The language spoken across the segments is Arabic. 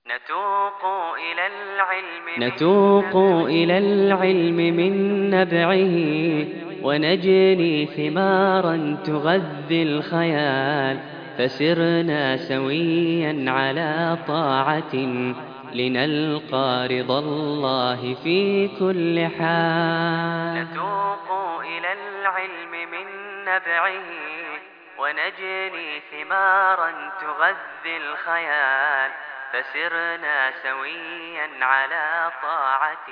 نتوق إلى العلم من نبعه، ونجني ثمارا تغذي الخيال، فسرنا سويا على طاعة لنلقى رضا الله في كل حال. نتوق إلى العلم من نبعه، ونجني ثمارا تغذي الخيال، فسرنا سويا على طاعة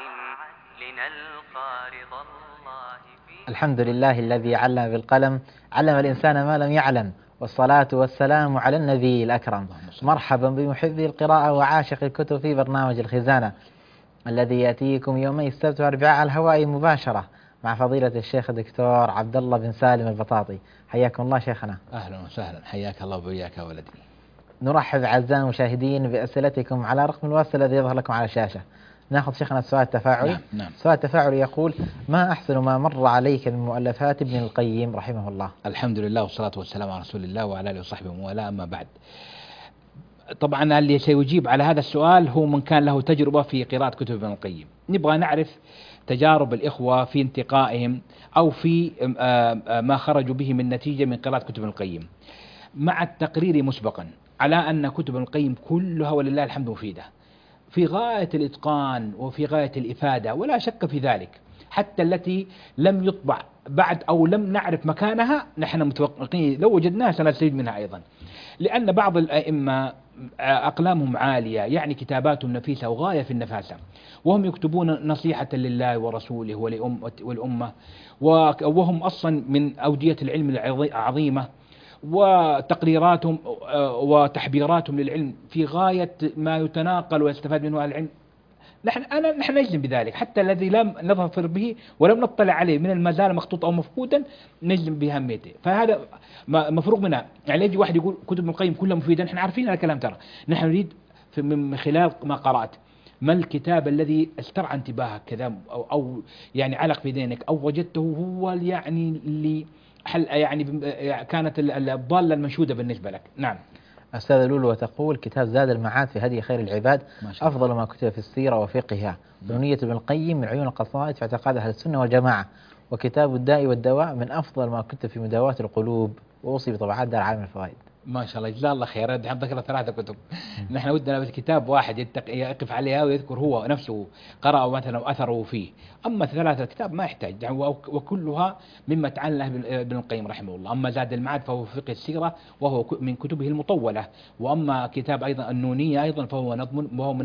لنلقى رضا الله في. الحمد لله الذي علم بالقلم، علم الإنسان ما لم يعلم، والصلاة والسلام على النبي الأكرم. مرحبا بمحبي القراءة وعاشق الكتب في برنامج الخزانة الذي يأتيكم يومي السبت والأربعاء على الهواء مباشرة مع فضيلة الشيخ الدكتور عبد الله بن سالم البطاطي. حياكم الله شيخنا. أهلا وسهلا، حياك الله وبياك يا ولدي. نرحب أعزائنا المشاهدين بأسئلتكم على رقم الواتساب الذي يظهر لكم على الشاشة. ناخذ شيخنا السؤال التفاعلي. نعم. السؤال التفاعلي يقول: ما أحسن ما مر عليك من مؤلفات ابن القيم رحمه الله؟ الحمد لله والصلاة والسلام على رسول الله وعلى آله وصحبه ومن أما بعد. طبعا اللي سيجيب على هذا السؤال هو من كان له تجربة في قراءة كتب ابن القيم. نبغى نعرف تجارب الإخوة في انتقائهم أو في ما خرجوا به من نتيجة من قراءة كتب ابن القيم، مع التقرير مسبقا على أن كتب ابن القيم كلها ولله الحمد مفيدة في غاية الإتقان وفي غاية الإفادة، ولا شك في ذلك. حتى التي لم يطبع بعد أو لم نعرف مكانها نحن متوقعين لو وجدناها سنستفيد منها أيضا، لأن بعض الأئمة أقلامهم عالية، يعني كتاباتهم نفيسة وغاية في النفاسة، وهم يكتبون نصيحة لله ورسوله والأمة، وهم أصلا من أودية العلم العظيمة، وتقريراتهم وتحبيراتهم للعلم في غاية ما يتناقل ويستفاد منه أهل العلم. نحن نجزم بذلك، حتى الذي لم نظفر به ولم نطلع عليه من ما زال مخطوط أو مفقودا نجزم بأهميته. فهذا مفروغ منها. يعني يجي واحد يقول كتب ابن القيم كلها مفيدة، نحن عارفين هذا الكلام، ترى نحن نريد من خلال ما قرأت ما الكتاب الذي استرعى انتباهك كذا أو يعني علق في ذهنك أو وجدته هو يعني اللي يعني كانت الضالة المنشودة بالنسبة لك. نعم. أستاذ لولو تقول: كتاب زاد المعاد في هدي خير العباد أفضل ما كتب في السيرة وفقهها، ونية ابن القيم من عيون القصائد في اعتقاد أهل السنة والجماعة، وكتاب الداء والدواء من أفضل ما كتب في مداواة القلوب، وأوصي بطبعات دار عالم الفوائد. ما شاء الله، جزاه الله خير. دحين ذكر 3 كتب. نحن ودنا بس كتاب واحد يقف عليها ويذكر هو نفسه قرأ مثلا وأثره فيه. أما 3 كتاب ما يحتاج، يعني وكلها مما تعلق ابن القيم رحمه الله. أما زاد المعاد فهو في فقه السيرة وهو من كتبه المطولة، وأما كتاب أيضا النونية أيضا فهو نظم وهو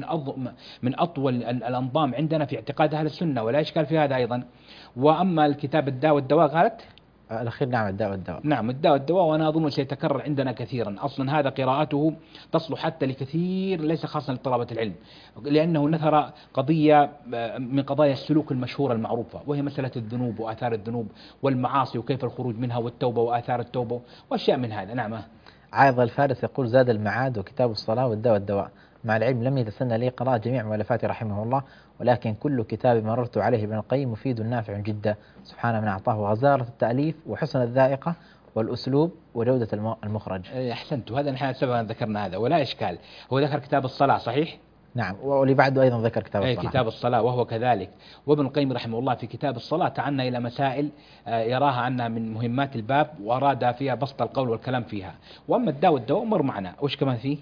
من أطول الأنظام عندنا في اعتقاد أهل السنة، ولا إشكال في هذا أيضا. وأما الكتاب الداء والدواء قالت الأخير. نعم، الداء والدواء. نعم، الداء والدواء، وأنا أظن سيتكرر عندنا كثيرا. أصلا هذا قراءته تصلح حتى لكثير، ليس خاصا لطلبة العلم، لأنه نثر قضية من قضايا السلوك المشهورة المعروفة، وهي مسألة الذنوب وآثار الذنوب والمعاصي وكيف الخروج منها والتوبة وآثار التوبة وأشياء من هذا. نعم. عايض الفارس يقول: زاد المعاد وكتاب الصلاة والداء والدواء. مع العلم لم يتسنى لي قراءة جميع مؤلفاته رحمه الله، ولكن كل كتاب مررت عليه ابن القيم مفيد نافع جدا. سبحان من أعطاه غزارة التأليف وحسن الذائقة والأسلوب وجودة المخرج. أحسنت، وهذا نحن سبقا ذكرنا هذا ولا إشكال. هو ذكر كتاب الصلاة صحيح؟ نعم، واللي بعده أيضا ذكر كتاب الصلاة. كتاب الصلاة وهو كذلك. وابن القيم رحمه الله في كتاب الصلاة تعنى إلى مسائل يراها أنها من مهمات الباب، وأراد فيها بسط القول والكلام فيها. وأما الداء والدواء مر معنا، وش كمان فيه؟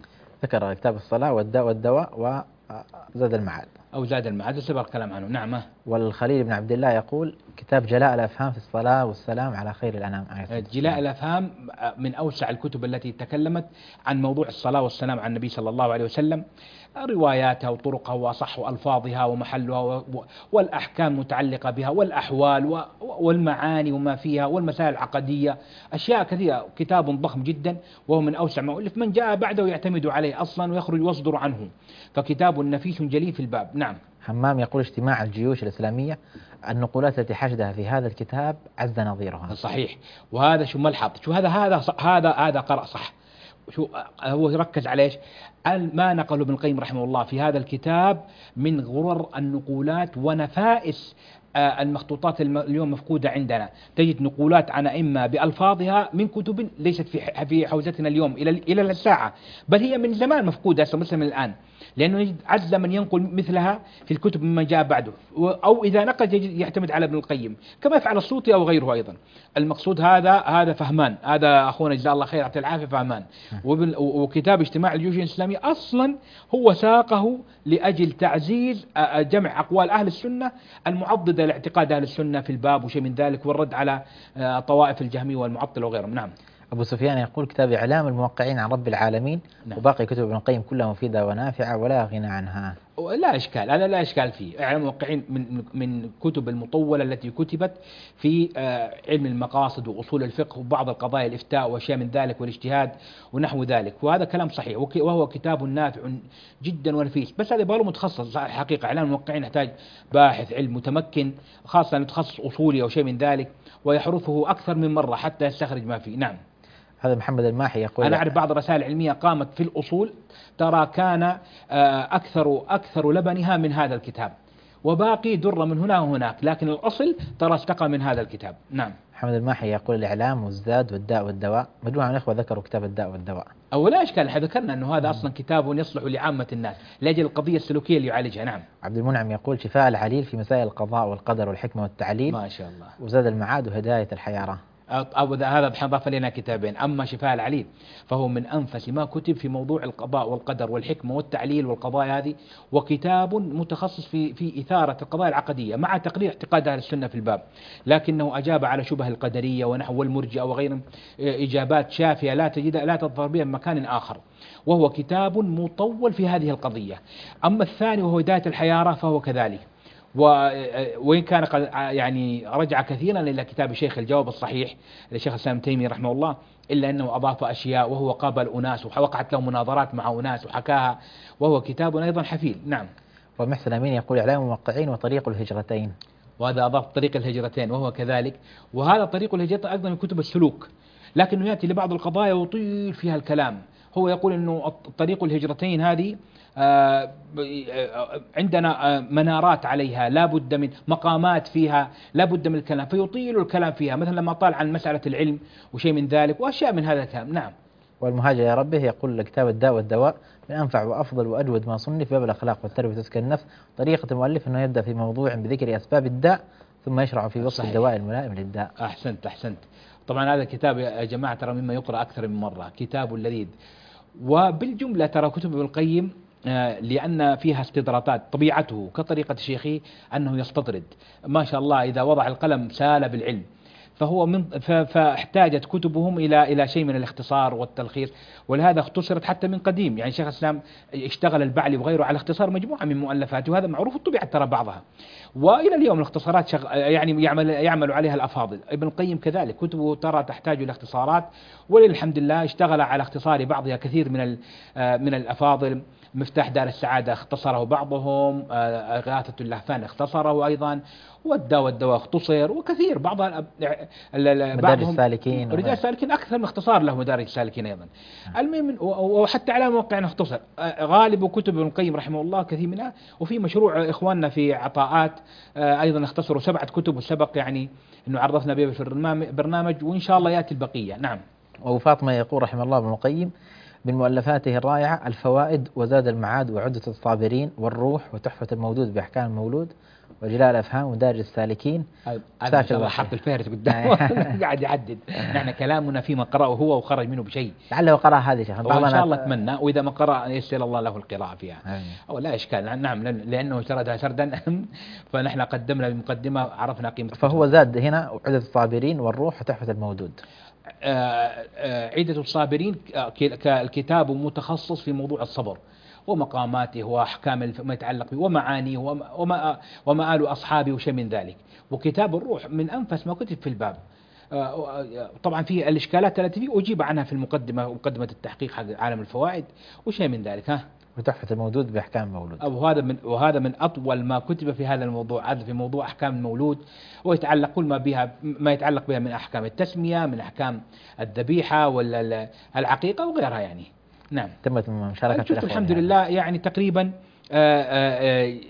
ذكر كتاب الصلاة والداء والدواء وزاد المعاد أو زاد المعاد سبق الكلام عنه. نعم. والخليل بن عبد الله يقول: كتاب جلاء الأفهام في الصلاة والسلام على خير الأنام. جلاء الأفهام من أوسع الكتب التي تكلمت عن موضوع الصلاة والسلام على النبي صلى الله عليه وسلم، رواياتها وطرقها وأصح ألفاظها ومحلها والأحكام المتعلقة بها والأحوال والمعاني وما فيها والمسائل العقدية، أشياء كثيرة. كتاب ضخم جدا، وهو من أوسع ما ألف، من جاء بعده يعتمد عليه أصلا ويخرج ويصدر عنه، فكتاب نفيس جليل في الباب. نعم. حمام يقول: اجتماع الجيوش الإسلامية، النقولات التي حشدها في هذا الكتاب عز نظيرها. صحيح. وهذا شو ملحظ، شو هذا قرأ صح. شو هو يركز على ايش؟ ما نقله ابن القيم رحمه الله في هذا الكتاب من غرر النقولات ونفائس المخطوطات اليوم مفقودة عندنا، تجد نقولات عن أئمة بألفاظها من كتب ليست في حوزتنا اليوم إلى الساعة، بل هي من زمان مفقودة مثلا من الآن، لأنه نجد عجز من ينقل مثلها في الكتب ممن جاء بعده، أو إذا نقل يعتمد على ابن القيم كما يفعل السوطي أو غيره أيضا. المقصود هذا فهمان، هذا أخونا جزاه الله خير يعطيه العافية فهمان. وكتاب اجتماع الجيوش الإسلامية أصلا هو ساقه لأجل تعزيز جمع أقوال أهل السنة المعضدة لاعتقاد أهل السنة في الباب وشيء من ذلك، والرد على طوائف الجهمية والمعطلة وغيرهم. نعم. أبو سفيان يقول: كتاب إعلام الموقعين عن رب العالمين. نعم. وباقي كتب ابن القيم كلها مفيدة ونافعة ولا غنى عنها. لا إشكال، هذا لا إشكال فيه. إعلام الموقعين من كتب المطولة التي كتبت في علم المقاصد وأصول الفقه وبعض القضايا الإفتاء وشيء من ذلك والاجتهاد ونحو ذلك، وهذا كلام صحيح، وهو كتاب نافع جدا ونفيس. بس هذا يبغى متخصص حقيقة. إعلام الموقعين يحتاج باحث علم متمكن، خاصة متخصص أصولي أو شيء من ذلك، ويحرثه أكثر من مرة حتى يستخرج ما فيه. نعم. هذا محمد الماحي يقول: أنا أعرف بعض الرسائل العلمية قامت في الأصول ترى كان أكثر لبنها من هذا الكتاب، وباقي در من هنا وهناك، لكن الأصل ترى استقى من هذا الكتاب. نعم. محمد الماحي يقول: الإعلام والزاد والداء والدواء. مجموعة من الإخوة ذكروا كتاب الداء والدواء. أو لا إشكال، احنا ذكرنا أنه هذا أصلا كتاب يصلح لعامة الناس لأجل القضية السلوكية اللي يعالجها. نعم. عبد المنعم يقول: شفاء العليل في مسائل القضاء والقدر والحكمة والتعليل. ما شاء الله. وزاد المعاد وهداية الحيارى. هذا ضاف لنا كتابين. أما شفاء العليل فهو من أنفس ما كتب في موضوع القضاء والقدر والحكمة والتعليل والقضايا هذه، وكتاب متخصص في إثارة القضايا العقدية مع تقرير اعتقاد أهل السنة في الباب، لكنه أجاب على شبه القدرية ونحو المرجئة وغيرهم إجابات شافية لا تظهر بها بمكان آخر، وهو كتاب مطول في هذه القضية. أما الثاني وهو هداية الحيارى فهو كذلك، وإن كان يعني رجع كثيرا إلى كتاب شيخ الجواب الصحيح لشيخ الإسلام ابن تيمية رحمه الله، إلا أنه أضاف أشياء، وهو قابل أناس ووقعت له مناظرات مع أناس وحكاها، وهو كتاب أيضا حفيل. نعم. ومحسن أمين يقول: إعلام الموقعين وطريق الهجرتين. وهذا أضاف طريق الهجرتين وهو كذلك، وهذا طريق الهجرتين أيضا من كتب السلوك، لكنه يأتي لبعض القضايا ويطيل فيها الكلام. هو يقول أنه طريق الهجرتين هذه عندنا منارات عليها، لا بد من مقامات فيها، لا بد من الكلام، فيطيل الكلام فيها، مثلا لما طال عن مسألة العلم وشيء من ذلك وأشياء من هذا الكلام. نعم. والمهاجر يا ربه يقول: كتاب الداء والدواء من أنفع وأفضل وأجود ما صنف في باب الأخلاق والتربية وتزكية النفس. طريقة المؤلف أنه يبدأ في موضوع بذكر أسباب الداء ثم يشرع في وصف الدواء الملائم للداء. أحسنت. طبعا هذا الكتاب يا جماعة ترى مما يقرأ أكثر من مرة، كتاب لذيذ. وبالجملة ترى كتب ابن القيم لأن فيها استدراطات، طبيعته كطريقة شيخه أنه يستطرد ما شاء الله، إذا وضع القلم سال بالعلم، فاحتاجت كتبهم إلى شيء من الاختصار والتلخيص، ولهذا اختصرت حتى من قديم. يعني شيخ الإسلام اشتغل البعلي وغيره على اختصار مجموعة من مؤلفاته، وهذا معروف الطبيعة ترى بعضها، وإلى اليوم الاختصارات يعني يعمل عليها الأفاضل. ابن القيم كذلك كتبه ترى تحتاج إلى اختصارات، وللحمد لله اشتغل على اختصار بعضها كثير من الأفاضل. مفتاح دار السعادة اختصره بعضهم، إغاثة اللهفان اختصره أيضا، والدواء اختصر، وكثير بعضهم مدارج السالكين رجال السالكين أكثر من اختصار له مدارج السالكين أيضا. المهم وحتى على موقعنا اختصر غالب كتب ابن القيم رحمه الله كثير منها، وفي مشروع إخواننا في عطاءات أيضا اختصروا 7 كتب، والسبق يعني أنه عرفنا به في البرنامج، وإن شاء الله يأتي البقية. نعم. وفاطمة يقول رحمه الله ابن القيم: من مؤلفاته الرائعة الفوائد وزاد المعاد وعدة الصابرين والروح وتحفة المولود بأحكام المولود وجلاء الأفهام ودارج السالكين. هذا الله حق الفهرس قدامه قاعد يعدد. نحن كلامنا فيما قرأه هو وخرج منه بشيء، لعله قرأ هذه شيخ، وإن شاء الله أتمنى، وإذا ما قرأ يسر الله له القراءة فيها. أو لا إشكال. نعم، لأنه سردها سردا فنحن قدمنا بمقدمة عرفنا قيمة. فهو زاد هنا عدة الصابرين والروح وتحفة المولود. عدة الصابرين الكتاب متخصص في موضوع الصبر ومقاماته وأحكام ما يتعلق به ومعانيه ومآل أصحابه وشيء من ذلك. وكتاب الروح من أنفس ما كتب في الباب. طبعا في الإشكالات التي فيه أجيب عنها في مقدمة التحقيق حق عالم الفوائد وشيء من ذلك. وتحفة المولود بأحكام المولود. وهذا من أطول ما كتب في هذا الموضوع، هذا في موضوع أحكام المولود، ويتعلق كل ما يتعلق بها من أحكام التسمية، من أحكام الذبيحة والعقيقة وغيرها يعني. نعم. تمت مشاركة الأخوة الحمد لله يعني تقريبا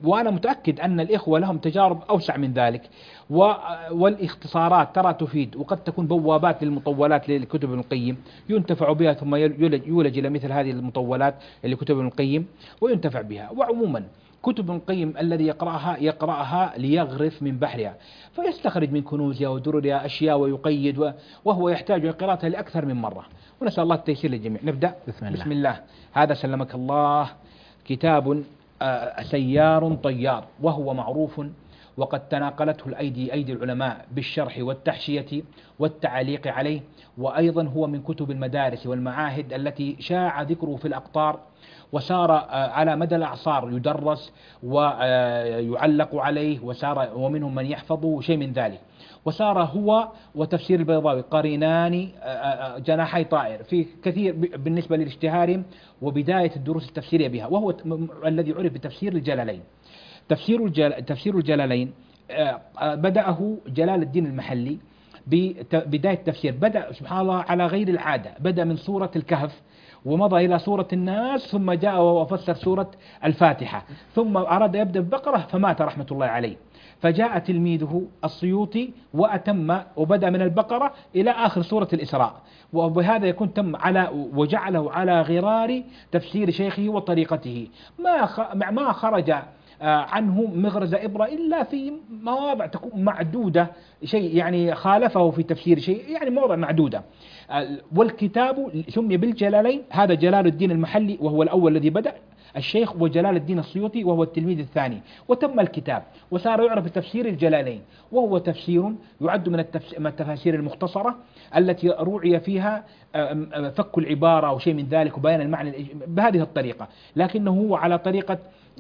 وأنا متأكد أن الإخوة لهم تجارب أوسع من ذلك، والاختصارات ترى تفيد، وقد تكون بوابات للمطولات لكتب ابن القيم ينتفع بها، ثم يولج إلى مثل هذه المطولات لكتب ابن القيم وينتفع بها. وعموما كتب ابن القيم الذي يقرأها ليغرف من بحرها، فيستخرج من كنوزها ودررها أشياء ويقيد، وهو يحتاج إلى قراءتها لأكثر من مرة، ونسأل الله التيسير للجميع. نبدأ. بسم الله. هذا سلمك الله كتاب سيار طيار، وهو معروف وقد تناقلته أيدي العلماء بالشرح والتحشية والتعليق عليه، وأيضا هو من كتب المدارس والمعاهد التي شاع ذكره في الأقطار، وسار على مدى الأعصار يدرس ويعلق عليه، ومنهم من يحفظه شيء من ذلك. وصار هو وتفسير البيضاوي قرينان جناحي طائر في كثير بالنسبة للاشتهار وبداية الدروس التفسيرية بها، وهو الذي عرف بتفسير الجلالين. تفسير الجلالين بدأه جلال الدين المحلي ببداية التفسير، بدأ سبحان الله على غير العادة، بدأ من سورة الكهف ومضى إلى سورة الناس، ثم جاء وفسر سورة الفاتحة، ثم أراد يبدأ ببقرة فمات رحمة الله عليه، فجاء تلميذه السيوطي وأتم وبدأ من البقرة إلى آخر سورة الإسراء، وبهذا يكون تم وجعله على غرار تفسير شيخه وطريقته، ما خرج عنه مغرز إبرة إلا في مواضع تكون معدودة، شيء يعني خالفه في تفسير شيء، يعني مواضع معدودة. والكتاب سمي بالجلالين، هذا جلال الدين المحلي وهو الأول الذي بدأ الشيخ، وجلال الدين السيوطي وهو التلميذ الثاني، وتم الكتاب وصار يعرف بتفسير الجلالين، وهو تفسير يعد من التفاسير المختصرة التي روعي فيها فك العبارة أو شيء من ذلك وبيان المعنى بهذه الطريقة، لكنه هو على طريقة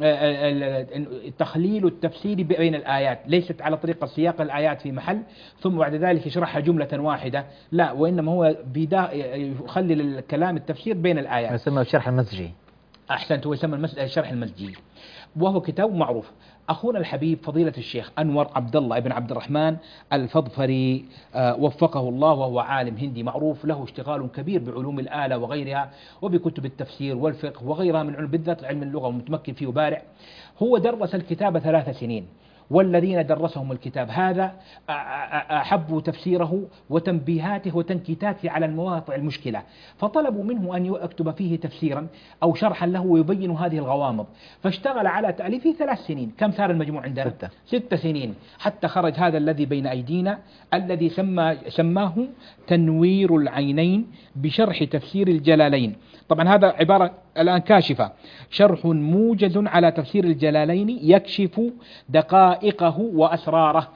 تخليل التفسير بين الآيات، ليست على طريقة سياق الآيات في محل ثم بعد ذلك يشرحها جملة واحدة، لا، وإنما هو يخلل الكلام التفسير بين الآيات، يسمى الشرح المزجي. أحسنت، هو يسمى الشرح المزجي، وهو كتاب معروف. أخونا الحبيب فضيلة الشيخ أنور عبد الله بن عبد الرحمن الفضفري وفقه الله، وهو عالم هندي معروف، له اشتغال كبير بعلوم الآلة وغيرها وبكتب التفسير والفقه وغيرها من علم، بالذات علم اللغة ومتمكن فيه وبارع. هو درس الكتاب 3 سنين، والذين درسهم الكتاب هذا أحبوا تفسيره وتنبيهاته وتنكيتاته على المواضع المشكلة، فطلبوا منه أن يكتب فيه تفسيرا أو شرحا له ويبين هذه الغوامض، فاشتغل على تأليفه 3 سنين. كم صار المجموع عندنا؟ 6 سنين، حتى خرج هذا الذي بين أيدينا الذي سماه تنوير العينين بشرح تفسير الجلالين. طبعا هذا عبارة الآن كاشفة، شرح موجز على تفسير الجلالين يكشف دقائقه وأسراره.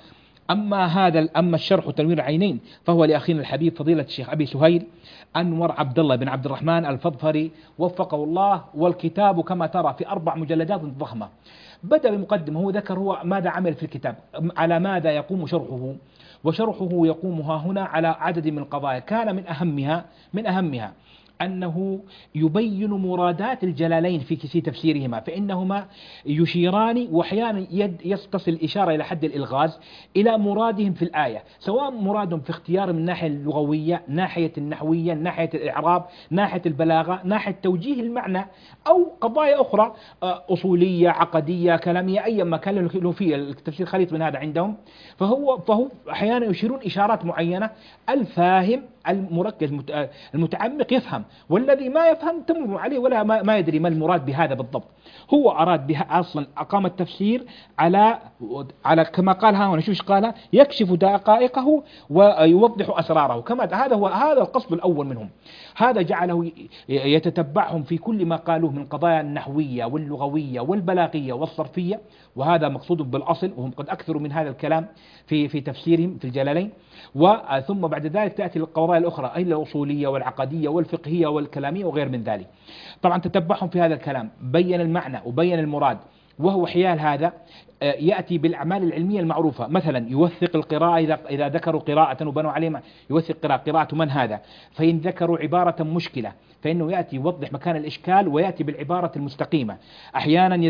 أما الشرح تنوير العينين فهو لأخينا الحبيب فضيلة الشيخ أبي سهيل أنور عبد الله بن عبد الرحمن الفضفري وفقه الله، والكتاب كما ترى في 4 مجلدات ضخمة. بدأ بمقدمة، هو ذكر هو ماذا عمل في الكتاب، على ماذا يقوم شرحه، وشرحه يقوم هنا على عدد من القضايا، كان من أهمها أنه يبين مرادات الجلالين في تفسيرهما، فإنهما يشيران وأحيانا يستصل الإشارة إلى حد الإلغاز إلى مرادهم في الآية، سواء مرادهم في اختيار من الناحية اللغوية، ناحية النحوية، ناحية الإعراب، ناحية البلاغة، ناحية توجيه المعنى، أو قضايا أخرى أصولية عقدية كلامية، أي ما كان له فيه التفسير خليط من هذا عندهم. فهو أحيانا يشيرون إشارات معينة، الفاهم المركز المتعمق يفهم، والذي ما يفهم تمر عليه ولا ما يدري ما المراد بهذا بالضبط. هو أراد بها أصلا أقام التفسير على كما قال ها هنا، شوف قال يكشف دقائقه ويوضح أسراره، كما هذا القصد الأول منهم. هذا جعله يتتبعهم في كل ما قالوه من قضايا النحوية واللغوية والبلاغية والصرفية، وهذا مقصود بالأصل، وهم قد أكثروا من هذا الكلام في تفسيرهم في الجلالين. ثم بعد ذلك تأتي القضايا الأخرى، أي الأصولية والعقدية والفقهية والكلامية وغير من ذلك. طبعا تتبعهم في هذا الكلام، بين المعنى وبين المراد، وهو حيال هذا يأتي بالأعمال العلمية المعروفة، مثلا يوثق القراءة إذا ذكروا قراءة وبنوا عليه يوثق قراءة من هذا، فإن ذكروا عبارة مشكلة فإنه يأتي يوضح مكان الإشكال ويأتي بالعبارة المستقيمة. أحيانا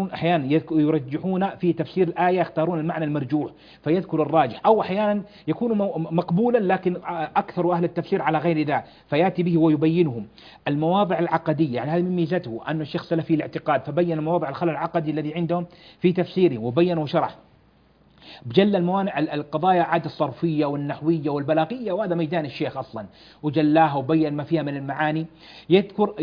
يرجحون في تفسير الآية، يختارون المعنى المرجوح فيذكر الراجح، أو أحيانا يكون مقبولا لكن أكثر أهل التفسير على غير ذا فيأتي به ويبينهم. المواضع العقدية، يعني هذه من ميزته أن الشيخ سلفي الاعتقاد، فبين مواضع الخلل العقدي الذي عندهم في تفسيره وبين وشرح بجل الموانع القضايا عاد الصرفية والنحوية والبلاغية، وهذا ميدان الشيخ أصلا، وجلاها وبين ما فيها من المعاني. يذكر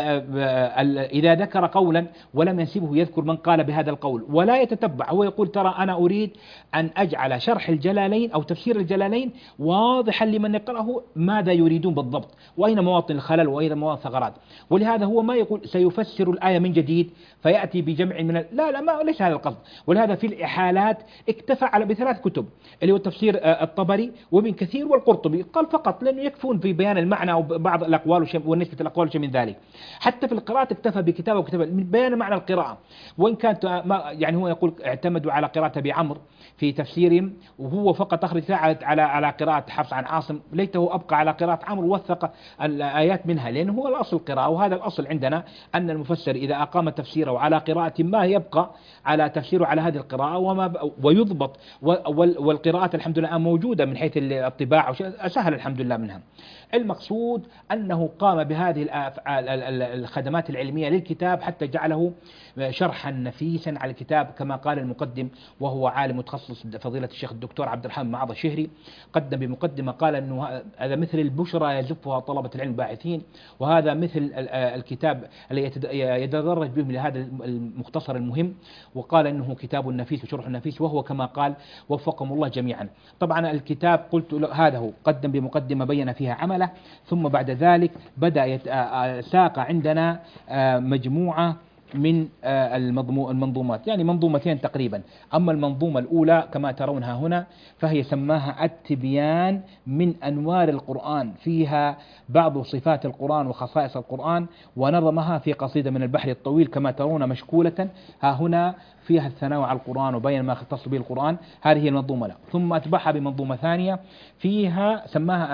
إذا ذكر قولا ولم ينسبه يذكر من قال بهذا القول ولا يتتبع، هو يقول ترى أنا أريد أن أجعل شرح الجلالين أو تفسير الجلالين واضحا لمن يقرأه ماذا يريدون بالضبط، وأين مواطن الخلل وأين مواطن الثغرات. ولهذا هو ما يقول سيفسر الآية من جديد فيأتي بجمع من لا ما ليس هذا القصد. ولهذا في الإحالات اكتفى على بثلاث كتب اللي هو تفسير الطبري وابن كثير والقرطبي، قال فقط لأنه يكفون في بيان المعنى وبعض الأقوال ونسبة الأقوال وشيء من ذلك. حتى في القراءة اكتفى بكتابه وكتابه من بيان معنى القراءة، وإن كانت يعني هو يقول اعتمدوا على قراءة أبي عمرو في تفسيرهم، وهو فقط أخرج على قراءة حفص عن عاصم، ليته أبقى على قراءة عمرو ووثق الآيات منها، لأنه هو الأصل القراءة. وهذا الأصل عندنا أن المفسر إذا أقام تفسيره على قراءة ما يبقى على تفسيره على هذه القراءة ويضبط. والقراءات الحمد لله موجودة من حيث الطباعة سهل الحمد لله منها. المقصود أنه قام بهذه الخدمات العلمية للكتاب حتى جعله شرحا نفيسا على الكتاب، كما قال المقدم وهو عالم متخصص فضيلة الشيخ الدكتور عبد الرحمن معاذ الشهري، قدم بمقدمة قال أنه هذا مثل البشرى يزفها طلبة العلم باحثين، وهذا مثل الكتاب الذي يتدرج بهم لهذا المختصر المهم، وقال أنه كتاب نفيس وشرح نفيس، وهو كما قال وفقهم الله جميعا. طبعا الكتاب قلت هذا هو قدم بمقدمة بين فيها عمله، ثم بعد ذلك بدأ ساق عندنا مجموعة من المنظومات، يعني منظومتين تقريبا. أما المنظومة الأولى كما ترونها هنا فهي سماها التبيان من أنوار القرآن، فيها بعض صفات القرآن وخصائص القرآن، ونظمها في قصيدة من البحر الطويل كما ترون مشكولة ها هنا، فيها الثناء على القرآن وبين ما يختص به القرآن. هذه المنظومة له. ثم أتبعها بمنظومة ثانية فيها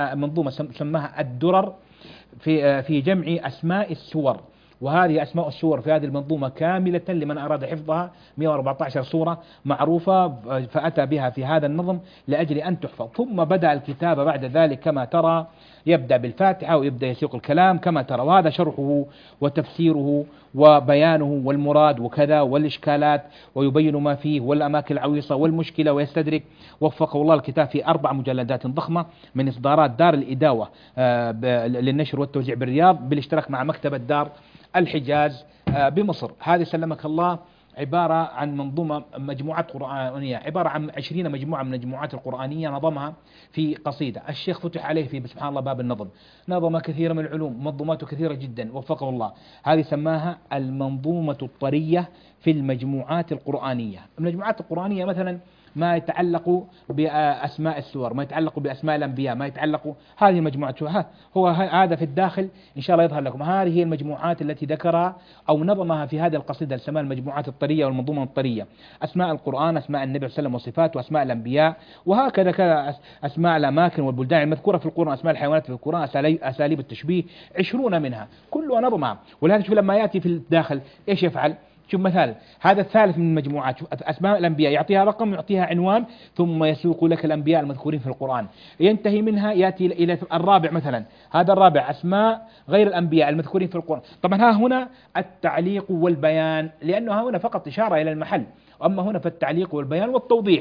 سماها الدرر في جمع أسماء السور، وهذه أسماء السور في هذه المنظومة كاملة لمن أراد حفظها، 114 سورة معروفة، فأتى بها في هذا النظم لأجل أن تحفظ. ثم بدأ الكتاب بعد ذلك كما ترى يبدأ بالفاتحة ويبدأ يسوق الكلام كما ترى، وهذا شرحه وتفسيره وبيانه والمراد وكذا والإشكالات، ويبين ما فيه والأماكن العويصة والمشكلة ويستدرك. وفقه الله الكتاب في 4 مجلدات ضخمة من إصدارات دار الإداوة للنشر والتوزيع بالرياض بالاشتراك مع مكتبة دار الحجاز بمصر. هذه سلمك الله عبارة عن منظومة مجموعات قرآنية، عبارة عن 20 مجموعة من المجموعات القرآنية نظمها في قصيدة. الشيخ فتح عليه في سبحان الله باب النظم، نظم كثير من العلوم، منظوماته كثيرة جدا وفقه الله. هذه سماها المنظومة الطرية في المجموعات القرآنية. المجموعات القرآنية مثلا ما يتعلق بأسماء السور، ما يتعلق بأسماء الأنبياء، ما يتعلق هذه المجموعات. هو هذا في الداخل إن شاء الله يظهر لكم. هذه هي المجموعات التي ذكرها أو نظمها في هذه القصيدة السماء المجموعات الطرية والمنظومة الطرية: أسماء القرآن، أسماء النبي صلى الله عليه وسلم وصفاته، وأسماء الأنبياء، وهكذا أسماء الأماكن والبلدان المذكورة في القرآن، أسماء الحيوانات في القرآن، أساليب التشبيه 20 منها كلها نظمها. ولهذا شوف لما يأتي في الداخل إيش يفعل؟ شوف مثال هذا الثالث من المجموعات، شوف أسماء الأنبياء يعطيها رقم يعطيها عنوان ثم يسوق لك الأنبياء المذكورين في القرآن. ينتهي منها يأتي إلى الرابع مثلا، هذا الرابع أسماء غير الأنبياء المذكورين في القرآن. طبعا ها هنا التعليق والبيان، لأنه هنا فقط إشارة إلى المحل، أما هنا فالتعليق والبيان والتوضيح.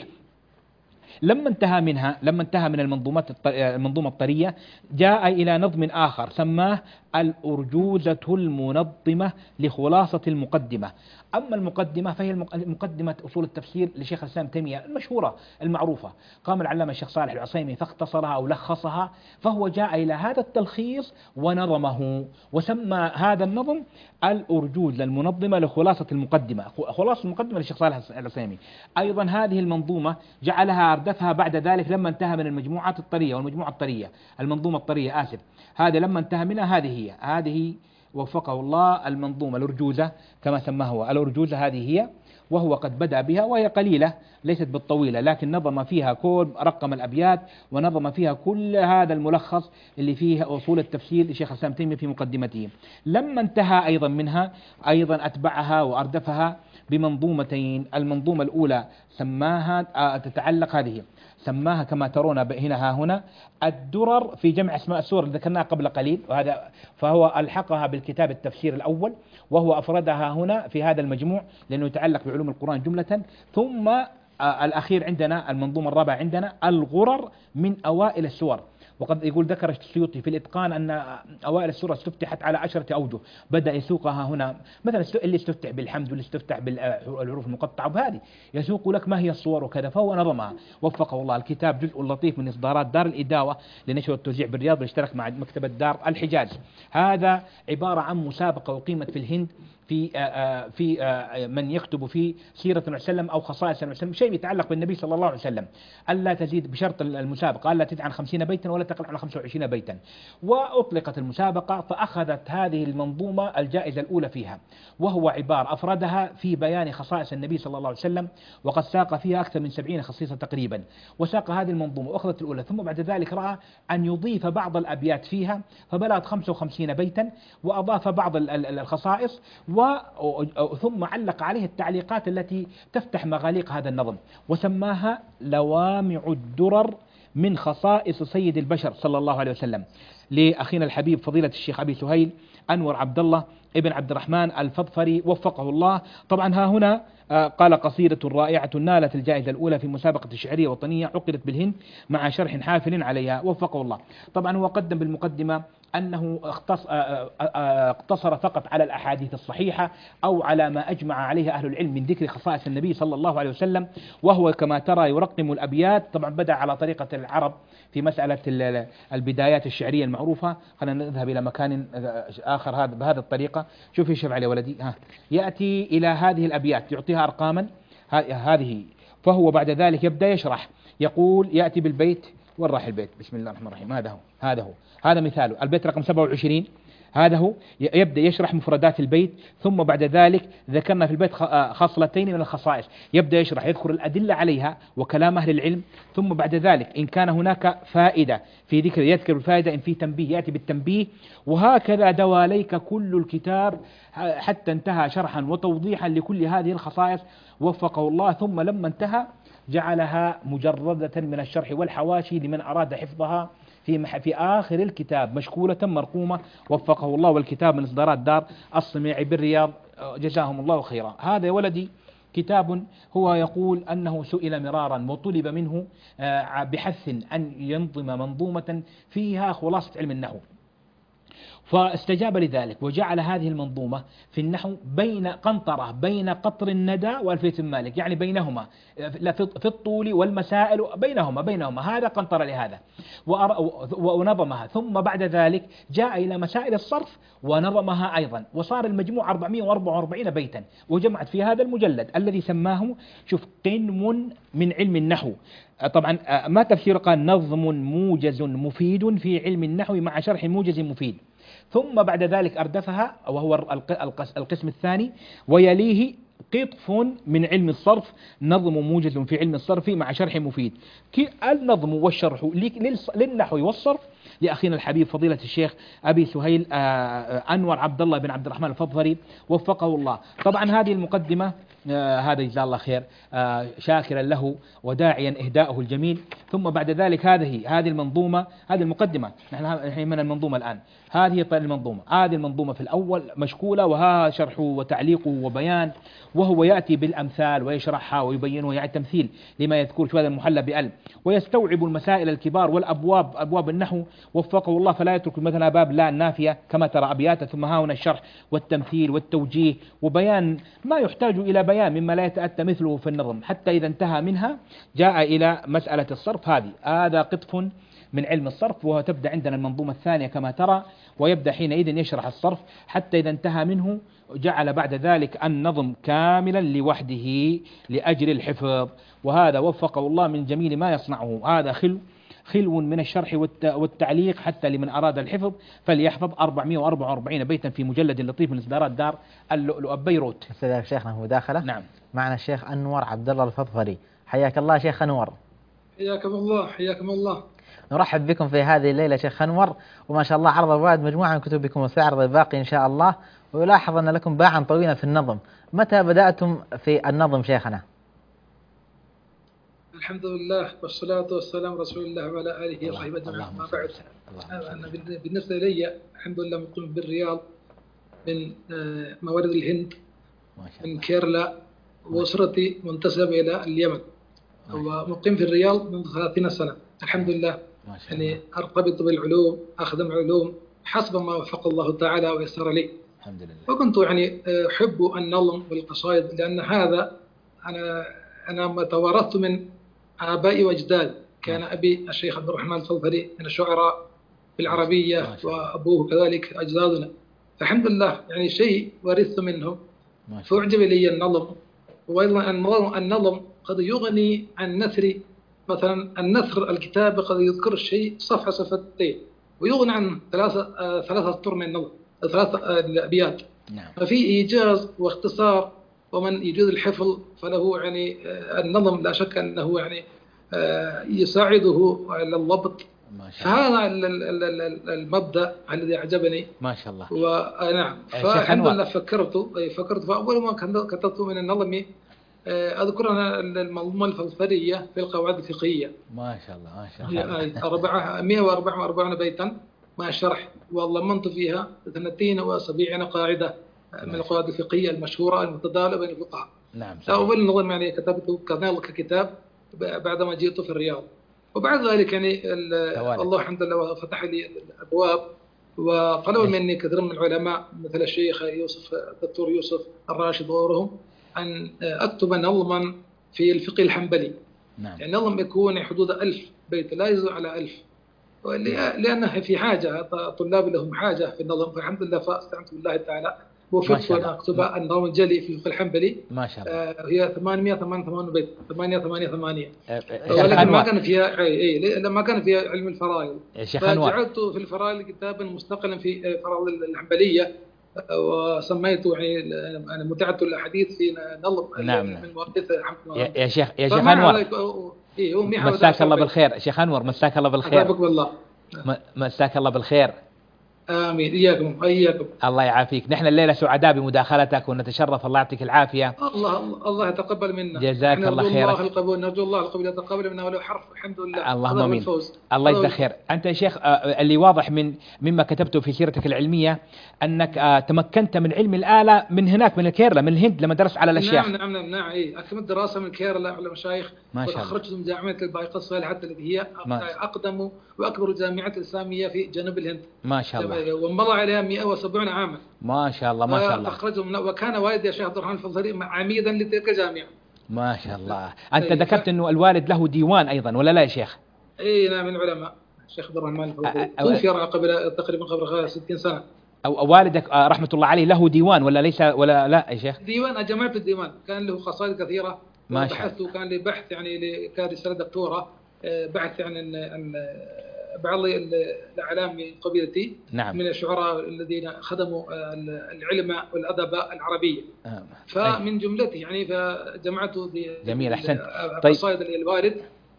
لما انتهى من المنظومة الطرية جاء إلى نظم آخر سماه الأرجوزة المنظمة لخلاصة المقدمة. أما المقدمة فهي مقدمة أصول التفسير لشيخ الإسلام تيمية المشهورة المعروفة، قام العلامة الشيخ صالح العصيمي فاختصرها أو لخصها، فهو جاء إلى هذا التلخيص ونظمه وسمى هذا النظم الأرجوزة المنظمة لخلاصة المقدمة. خلاصة المقدمة للشيخ صالح العصيمي. أيضا هذه المنظومة جعلها أردفها بعد ذلك لما انتهى من المجموعات الطرية والمجموعة الطرية، المنظومة الطرية آسف، هذه لما انتهى منها هذه وفقه الله المنظومة الأرجوزة كما سماها هو الأرجوزة، هذه هي، وهو قد بدأ بها وهي قليلة ليست بالطويلة، لكن نظم فيها كل رقم الأبيات ونظم فيها كل هذا الملخص اللي فيه أصول التفسير لشيخ الإسلام تيمية في مقدمته. لما انتهى أيضا منها أيضا أتبعها وأردفها بمنظومتين. المنظومة الأولى سماها تتعلق هذه، سماها كما ترون هنا هنا الدرر في جمع اسماء السور اللي ذكرناها قبل قليل، وهذا فهو ألحقها بالكتاب التفسير الأول، وهو أفردها هنا في هذا المجموع لأنه يتعلق بعلوم القرآن جملة. ثم الأخير عندنا المنظومة الرابعة عندنا الغرر من أوائل السور. وقد يقول ذكر السيوطي في الإتقان أن أوائل السورة استفتحت على 10 أوجه، بدأ يسوقها هنا مثلا اللي استفتح بالحمد واللي استفتح بالحروف المقطعة، وهذه يسوق لك ما هي الصور وكذا، فهو نظمها وفقه الله. الكتاب جزء لطيف من إصدارات دار الإداوة لنشر التوزيع بالرياض، واشترك مع مكتبة دار الحجاز. هذا عبارة عن مسابقة أقيمت في الهند في من يكتب في سيرة النبي صلى الله عليه وسلم أو خصائص النبي صلى الله عليه وسلم، شيء يتعلق بالنبي صلى الله عليه وسلم، ألا تزيد بشرط المسابقة ألا تزيد عن 50 بيتا ولا تقل عن 25 بيتا. وأطلقت المسابقة فأخذت هذه المنظومة الجائزة الأولى فيها، وهو عبارة أفردها في بيان خصائص النبي صلى الله عليه وسلم، وقد ساق فيها أكثر من 70 خصيصة تقريبا، وساق هذه المنظومة وأخذت الأولى. ثم بعد ذلك رأى أن يضيف بعض الأبيات فيها فبلغت 55 بيتا، وأضاف بعض الخصائص ثم علق عليه التعليقات التي تفتح مغاليق هذا النظم، وسماها لوامع الدرر من خصائص سيد البشر صلى الله عليه وسلم، لأخينا الحبيب فضيلة الشيخ أبي سهيل أنور عبد الله ابن عبد الرحمن الفضفري وفقه الله. طبعا ها هنا قال قصيدة رائعة نالت الجائزة الأولى في مسابقة الشعرية الوطنية عقدت بالهند مع شرح حافل عليها وفقه الله. طبعا هو قدم بالمقدمة أنه اقتصر فقط على الأحاديث الصحيحة أو على ما أجمع عليه أهل العلم من ذكر خصائص النبي صلى الله عليه وسلم، وهو كما ترى يرقم الأبيات. طبعا بدأ على طريقة العرب في مسألة البدايات الشعرية المعروفة. خلينا نذهب إلى مكان آخر بهذه الطريقة. شوف يشرف علي ولدي، يأتي إلى هذه الأبيات يعطيها أرقاما هذه، فهو بعد ذلك يبدأ يشرح، يقول يأتي بالبيت، وين راح البيت؟ بسم الله الرحمن الرحيم. هذا مثاله البيت رقم 27. هذا هو يبدأ يشرح مفردات البيت، ثم بعد ذلك ذكرنا في البيت خصلتين من الخصائص، يبدأ يشرح يذكر الأدلة عليها وكلام أهل العلم، ثم بعد ذلك إن كان هناك فائدة في ذكر يذكر الفائدة، إن في تنبيه يأتي بالتنبيه، وهكذا دواليك كل الكتاب حتى انتهى شرحا وتوضيحا لكل هذه الخصائص وفقه الله. ثم لما انتهى جعلها مجردة من الشرح والحواشي لمن أراد حفظها في آخر الكتاب مشكولة مرقومة وفقه الله. والكتاب من إصدارات دار الصميعي بالرياض جزاهم الله خيرا. هذا يا ولدي كتاب هو يقول أنه سئل مرارا وطلب منه بحث أن ينظم منظومة فيها خلاصة علم النحو، فاستجاب لذلك وجعل هذه المنظومة في النحو بين قنطرة بين قطر الندى وألفية المالك، يعني بينهما في الطول والمسائل بينهما هذا قنطرة لهذا، ونظمها. ثم بعد ذلك جاء إلى مسائل الصرف ونظمها أيضا، وصار المجموع 444 بيتا، وجمعت في هذا المجلد الذي سماه شوف قنم من علم النحو. طبعا ما تفسير قال نظم موجز مفيد في علم النحو مع شرح موجز مفيد. ثم بعد ذلك أردفها وهو القسم الثاني، ويليه قطف من علم الصرف نظم موجز في علم الصرف مع شرح مفيد. النظم والشرح للنحو والصرف لأخينا الحبيب فضيلة الشيخ أبي سهيل أنور عبد الله بن عبد الرحمن الفضفري وفقه الله. طبعا هذه المقدمة هذا جزاه الله خير شاكرا له وداعيا إهداءه الجميل. ثم بعد ذلك هذه المنظومة، هذه المقدمة، نحن من المنظومة الآن، هذه المنظومة، هذه المنظومة في الأول مشكولة، وها شرحه وتعليقه وبيان، وهو يأتي بالأمثال ويشرحها ويبينها، يعني تمثيل لما يذكر في هذا المحلى بأل، ويستوعب المسائل الكبار والأبواب أبواب النحو وفقه الله، فلا يترك مثلا باب لا النافية كما ترى أبياته، ثم ها هنا الشرح والتمثيل والتوجيه وبيان ما يحتاج إلى بيان مما لا يتأتى مثله في النظم، حتى إذا انتهى منها جاء إلى مسألة الصرف. هذا قطف من علم الصرف، وهو تبدأ عندنا المنظومة الثانية كما ترى، ويبدأ حينئذ يشرح الصرف حتى إذا انتهى منه جعل بعد ذلك النظم كاملا لوحده لأجل الحفظ. وهذا وفقه الله من جميل ما يصنعه. هذا خلو من الشرح والتعليق حتى لمن أراد الحفظ فليحفظ 444 بيتا في مجلد لطيف من إصدارات دار اللؤلؤ بيروت. أستاذ شيخنا مداخلة. نعم. معنا الشيخ أنور عبد الله الفضفري، حياك الله شيخ أنور. حياكم الله حياكم الله. نرحب بكم في هذه الليلة شيخ أنور، وما شاء الله عرض الوالد مجموعة من كتبكم وسيعرض الباقي إن شاء الله، ويلاحظ أن لكم باعا طويلا في النظم. متى بدأتم في النظم شيخنا؟ الحمد لله والصلاة والسلام رسول الله وعلى آله وصحبه أجمعين. اللهم ما صل بعد، وسلم. أنا بالنسبة لي الحمد لله مقيم بالرياض من موارد الهند ما شاء من الله. كيرلا، وأسرتي منتسبة إلى اليمن، ومقيم في الرياض منذ 30 سنة الحمد لله. ما شاء يعني الله. أرتبط بالعلوم، أخدم علوم حسب ما وفق الله تعالى ويسر لي. الحمد لله. وكنت يعني أحب النظم والقصائد، لأن هذا أنا ما توارثت من آبائي وأجدادي. كان أبي الشيخ عبد الرحمن الفلفلي من الشعراء بالعربية، وأبوه كذلك أجدادنا. فالحمد لله يعني شيء ورثت منه، فأعجب لي النظم. وأيضا النظم قد يغني عن نثر، مثلا النثر الكتاب قد يذكر الشيء صفحة صفحتين، ويغني عن ثلاثة أسطر من النظم، ثلاثة الأبيات. نعم. ففي إيجاز واختصار، ومن يجيد الحفظ فله يعني النظم لا شك أنه يعني يساعده على الضبط. ما شاء الله. فهذا المبدأ الذي أعجبني. ما شاء الله. ونعم، فالحمد لله فكرت فأول ما كتبت من النظم أذكر أنا المنظومة الفلسفية في القواعد الفقهية. ما شاء الله. ما شاء الله. هي 144 بيتا مع الشرح، وضمنت فيها 72 قاعدة من القواعد الفقهية المشهورة المتداولة بين الفقهاء. نعم. أول نظم يعني كتبته ككتاب بعدما جئت في الرياض. وبعد ذلك يعني الله الحمد لله فتح لي الأبواب، وطلبوا مني كثير من العلماء مثل الشيخ الدكتور يوسف الراشد وغيرهم أن أكتب نظما في الفقه الحنبلي. نعم. يعني نظم يكون حدود 1000 بيت لا يزيد على 1000، لأنها في حاجة، طلاب لهم حاجة في النظم. فالحمد لله فاستعنت بالله تعالى وفقت أن أكتب النظم الجلي في الفقه الحنبلي. ما شاء الله. هي 888 بيت، 888. ولكن ما كان فيها ما كان فيها علم الفرائض، فجعلت في الفرائض كتابا مستقلا في فرائض الحنبلية، وسميته يعني متعة الأحاديث في نظم. نعم. من مؤلف يا شيخ أنور، مساك الله بالخير. شيخ أنور مساك الله بالخير. مساك الله بالخير. آمين. إياكم. الله يعافيك. نحن الليلة سعداء بمداخلتك ونتشرف. الله يعطيك العافية. الله يتقبل منا. جزاك الله خير. نرجو الله القبول يتقبل منا ولو حرف. الحمد لله. اللهم امين. الله يجزاك خير. أنت يا شيخ اللي واضح مما كتبته في سيرتك العلمية أنك تمكنت من علم الآلة من هناك من الكيرلا من الهند لما درست على الأشياخ. نعم. أكملت دراسة من الكيرلا على المشايخ، وتخرجت من جامعة الباقة الصالحة التي هي أقدم وأكبر الجامعات الإسلامية في جنوب الهند. ما شاء الله. ومضى عليها 170 عاما. ما شاء الله. ما شاء الله. أخرجهم، وكان والدي الشيخ عبد الرحمن الفلفلي عميدا لتلك الجامعة. ما شاء الله. أنت ذكرت أنه الوالد له ديوان أيضا ولا لا يا شيخ؟ نعم، من العلماء. الشيخ عبد الرحمن الفلفلي توفي تقريبا قبل 60 سنة. أو والدك رحمة الله عليه له ديوان ولا ليس ولا لا يا شيخ؟ ديوان، جمعت الديوان، كان له قصائد كثيرة. ما شاء الله. بحثت، وكان لي بحث يعني كان رسالة دكتوراه، بحث عن بعض الأعلام من قبيلتي. نعم. من الشعراء الذين خدموا العلم والأدب العربية. فمن جملته يعني فجمعته جميل. أحسنت. قصائد الوالد،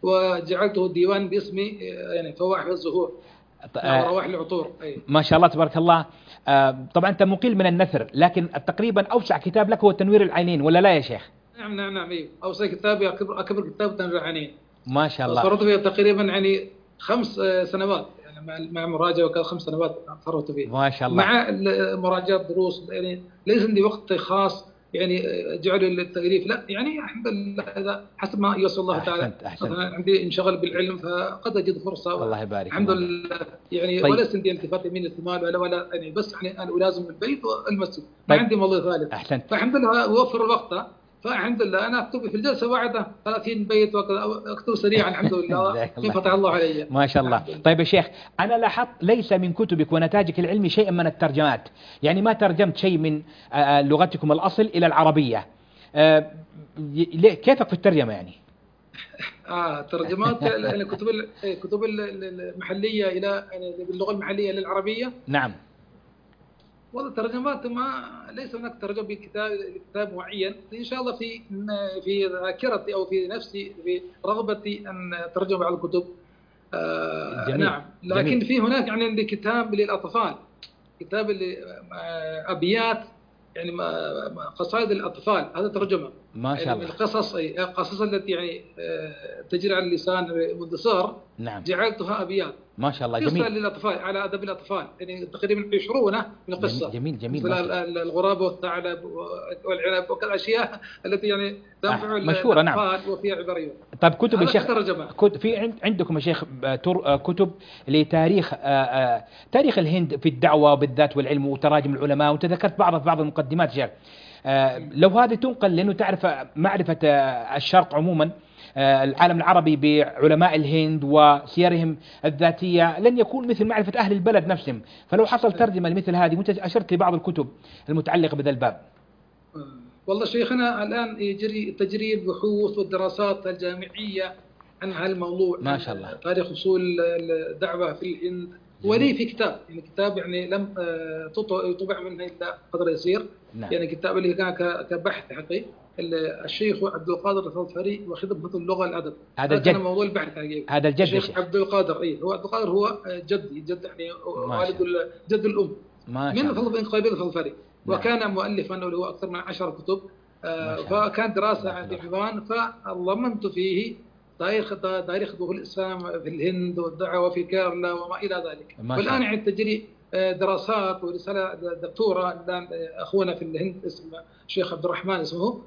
وجعلته ديوان باسمي يعني فواحف الزهور ورواح العطور. ما شاء الله تبارك الله. طبعا أنت مقيل من النثر، لكن تقريبا أوسع كتاب لك هو تنوير العينين ولا لا يا شيخ؟ نعم. أوسع كتاب أكبر كتاب تنوير العينين. ما شاء الله. صرت فيه تقريبا يعني 5 سنوات، يعني مع مراجعة، وكان 5 سنوات صرت فيه. ما شاء الله. مع مراجعة دروس، يعني ليس عندي وقت خاص يعني جعله للتأليف، لا يعني الحمد لله هذا حسب ما يوصل الله تعالى. مثلا عندي انشغل بالعلم فقد أجد فرصة. الله يبارك. الحمد لله يعني. طيب. وليس عندي التفات يمين الشمال ولا يعني، بس يعني أنا ألازم البيت والمسجد. ما عندي موضوع ثالث. أحسنت. فالحمد لله أوفر الوقت. فالحمد لله أنا أكتب في الجلسة واحدة 30 بيت أكتب سريعا الحمد لله. فتح الله علي. ما شاء الله. طيب يا شيخ، أنا لاحظت ليس من كتبك ونتاجك العلمي شيء من الترجمات، يعني ما ترجمت شيء من لغتكم الأصل إلى العربية. كيفك في الترجمة يعني؟ ترجمات الكتب المحلية إلى يعني باللغة المحلية للعربية. نعم. والله ترجمات ما ليس هناك ترجمة بكتاب معين. إن شاء الله في ذاكرتي أو في نفسي في رغبتي أن أترجم بعض الكتب. جميل. نعم. لكن جميل. في هناك يعني عندي كتاب للأطفال. كتاب اللي أبيات يعني قصائد الأطفال، هذا ترجمة ما شاء يعني الله. القصص التي يعني تجري على اللسان منذ صغر. نعم. جعلتها أبيات ما شاء الله، قصة جميل. للأطفال على أدب الأطفال، يعني تقريبا 20 من قصة. جميل جميل مثل ما شاء الله. الغراب والثعلب والعنب وكل الأشياء التي يعني تنفع مشهورة. نعم. الأطفال وفيها عبرية. طيب كتب يا شيخ، ترجمة في عندكم يا شيخ كتب لتاريخ تاريخ الهند في الدعوة بالذات والعلم وتراجم العلماء، وانت ذكرت بعض المقدمات شيخ. لو هذه تنقل، لأنه تعرف معرفة الشرق عموما، العالم العربي بعلماء الهند وسيرهم الذاتية لن يكون مثل معرفة أهل البلد نفسهم، فلو حصل ترجمة لمثل هذه، وانت أشرت لبعض الكتب المتعلقة بذا الباب. والله شيخنا الآن تجري البحوث والدراسات الجامعية عن هالموضوع، ما شاء الله. تاريخ وصول الدعوة في الهند. ولي في كتاب يعني لم يطبع منه إلا قدر يسير. نعم. يعني كتاب اللي كان كبحث حقيقي الشيخ عبد القادر الفلفري وخدمة اللغة الأدب. هذا كان موضوع البحث حقيقي. هذا الجد الشيخ عبد القادر. هو عبد القادر هو جد يعني والد جد الأم من قبيلة الفلفري. وكان مؤلفا له أكثر من 10 كتب. فكان دراسة عن ديوان، فضمنت فيه تاريخ دخول الإسلام في الهند والدعوة في كيرلا وما إلى ذلك. والآن يعني تجري دراسات ورسالة دكتورة الآن أخونا في الهند اسمه الشيخ عبد الرحمن اسمه،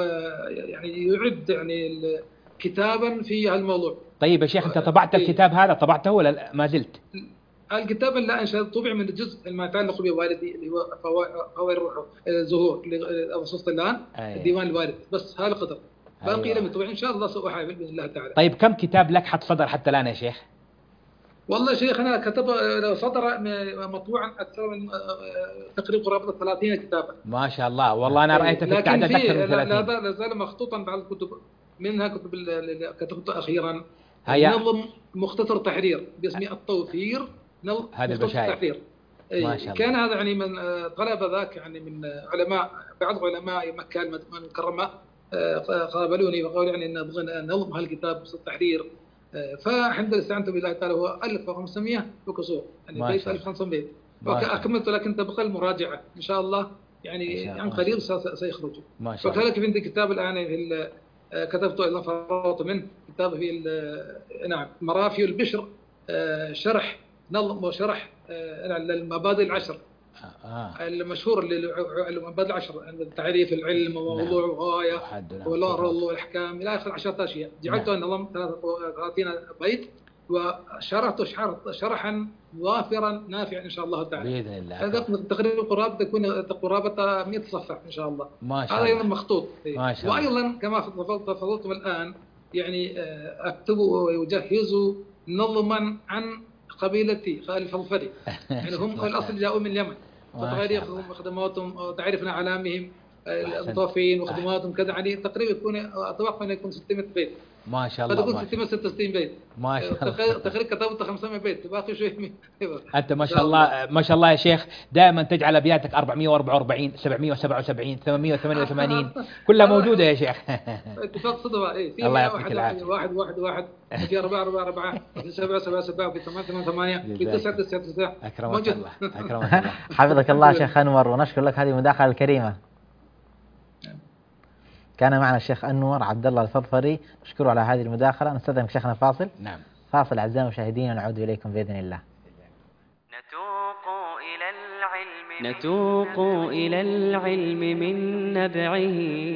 يعني يعد يعني كتابا في هالموضوع. طيب يا شيخ، أنت طبعت الكتاب هذا، طبعته ولا ما زلت؟ الكتاب لا، إن شاء الله طبع من الجزء ما يتعلق بوالدي اللي هو فوائد الروح زهور أبو سلطان ديوان الوالد، بس هذا القدر. باقي لم يطبع، إن شاء الله سأحاول بإذن الله تعالى. طيب كم كتاب لك حد صدر حتى الآن يا شيخ؟ والله شيخ أنا صدر مطبوعا أكثر من تقريبا قرابة 30 كتابا. ما شاء الله، والله أنا رأيت في التعداد أكثر من 30. لا زال مخطوطا بعض الكتب، منها كتب كتبت أخيرا نظم مختصر تحرير باسم التوفير. هذا البشائر. ما شاء الله. كان هذا يعني من طلب ذاك يعني من بعض علماء مكة المكرمة قابلوني وقالوا يعني أن نظم هالكتاب بالتحرير. فالحمد لله استعنت بالله تعالى، هو 1500 وكسور، يعني بيت 1500 وأكملت، لكن تبقى المراجعة إن شاء الله يعني عن قليل سيخرج. وكذلك في عندي كتاب الآن في كتبته أيضا فرغت منه، كتاب في نعم مرافي البشر، شرح نظم وشرح المبادئ العشر المشهور المبادئ العشر، تعريف العلم وموضوع وغاية والأمر والأحكام إلى آخر 10 أشياء. جعلته النظم 33 بيت، وشرحته شرحا ظافرا نافعا إن شاء الله تعالى بإذن الله. هذا تقريبا تكون قرابة 100 صفحة إن شاء الله. ما شاء الله. هذا أيضا مخطوط. ما شاء الله. وأيضا كما تفضلتم الآن يعني أكتب ويجهز نظما عن قبيلتي الفلفري. يعني هم الأصل جاءوا من اليمن، وتاريخهم وخدماتهم وتعرفنا علامهم المتوفين وخدماتهم كذا، يعني تقريبا يكون أتوقع أن يكون 600 بيت. ما شاء الله. قد يكون 666 بيت. ما شاء الله. تقريبا كتبت 500 بيت، باقي شوي. أنت ما شاء الله ما شاء الله يا شيخ، دائما تجعل أبياتك 444 777 888 كلها موجودة يا شيخ. اتفاق صدفة. في الله يعطيك العافية. 1 في 4 في 7 في 8 في 9 أكرمك الله. أكرمك الله. حفظك الله شيخ أنور، ونشكر لك هذه المداخلة الكريمة. كان معنا الشيخ أنور عبد الله الفضفري، نشكره على هذه المداخلة. نستأذنك شيخنا فاصل. نعم. فاصل أعزائي المشاهدين، ونعود إليكم بإذن الله. نتوق إلى العلم من نبعه.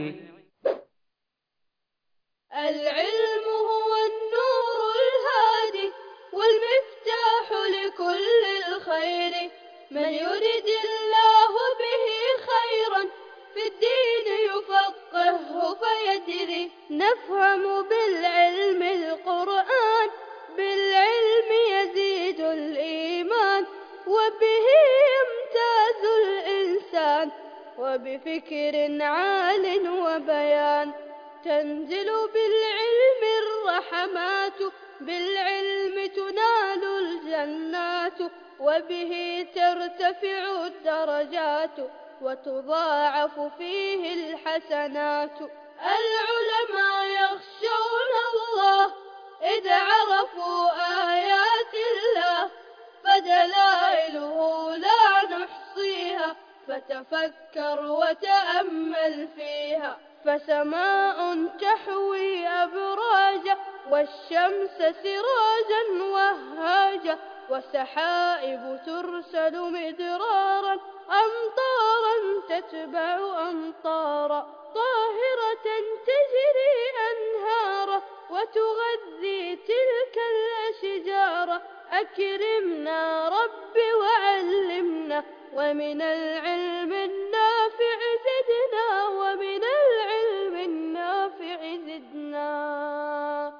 العلم هو النور الهادي والمفتاح لكل الخير، من يرد الله به خيرا في الدين يفقهه فيدري. نفهم بالعلم القرآن، بالعلم يزيد الإيمان، وبه يمتاز الإنسان، وبفكر عال وبيان. تنزل بالعلم الرحمات، بالعلم تنال الجنات، وبه ترتفع الدرجات، وتضاعف فيه الحسنات. العلماء يخشون الله إذ عرفوا آيات الله، ودلائله لا نحصيها، فتفكر وتأمل فيها. فسماء تحوي أبراجا، والشمس سراجا وهاجا، وسحائب ترسل مدرارا، أمطارا تتبع أمطارا، طاهرة تجري أنهارا، وتغذي تلك الأشجار. أكرمنا رب وعلمنا، ومن العلم النافع زدنا، ومن العلم النافع زدنا.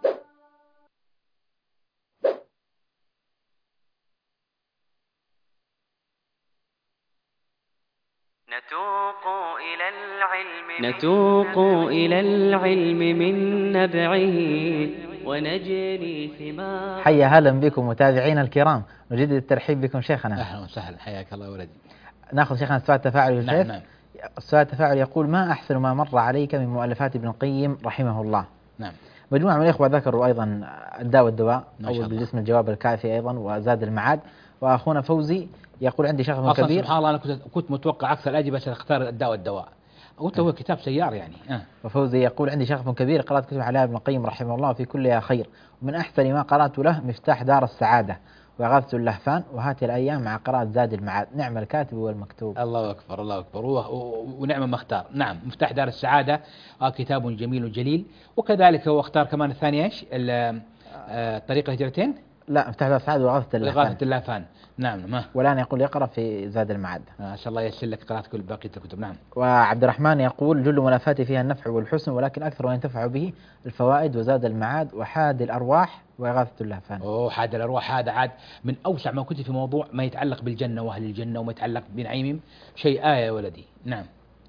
نتوق إلى العلم من نبعه، ونجني ثمار. حيا هلا بكم متابعينا الكرام، نجدد الترحيب بكم شيخنا. أهلا وسهلا، حياك الله ولدي. ناخذ شيخنا السؤال التفاعلي يا شيخ. نعم. السؤال التفاعلي يقول: ما أحسن ما مر عليك من مؤلفات ابن القيم رحمه الله؟ نعم. مجموعة من الإخوة ذكروا أيضا الداء والدواء، أو بالاسم الجواب الكافي أيضا، وزاد المعاد. وأخونا فوزي يقول: عندي شغف كبير. سبحان الله، أنا كنت متوقع أكثر الأجوبة سأختار الداء والدواء، قلت هو كتاب سيار يعني. وفوزي يقول: عندي شغف كبير، قرأت كتب على ابن القيم رحمه الله في كلها خير، ومن أحسن ما قرأت له مفتاح دار السعادة وإغاثة اللهفان، وهذه الأيام مع قراءة زاد المعاد. نعم الكاتب والمكتوب. الله أكبر الله أكبر، ونعم ما اختار. نعم، مفتاح دار السعادة كتاب جميل جليل، وكذلك هو اختار كمان الثاني ايش؟ طريق الهجرتين. لا، مفتاح دار السعادة وإغاثة اللهفان. نعم. ما والآن يقول يقرأ في زاد المعاد. ما شاء الله ييسر لك قراءة كل بقية الكتب. نعم. وعبد الرحمن يقول: جل ملافاتي فيها النفع والحسن، ولكن أكثر ما ينتفع به الفوائد وزاد المعاد وحاد الأرواح وإغاثة اللهفان. حاد الأرواح هذا عاد من أوسع ما كنت في موضوع ما يتعلق بالجنة وأهل الجنة وما يتعلق بنعيمهم، شيء آية يا ولدي. نعم.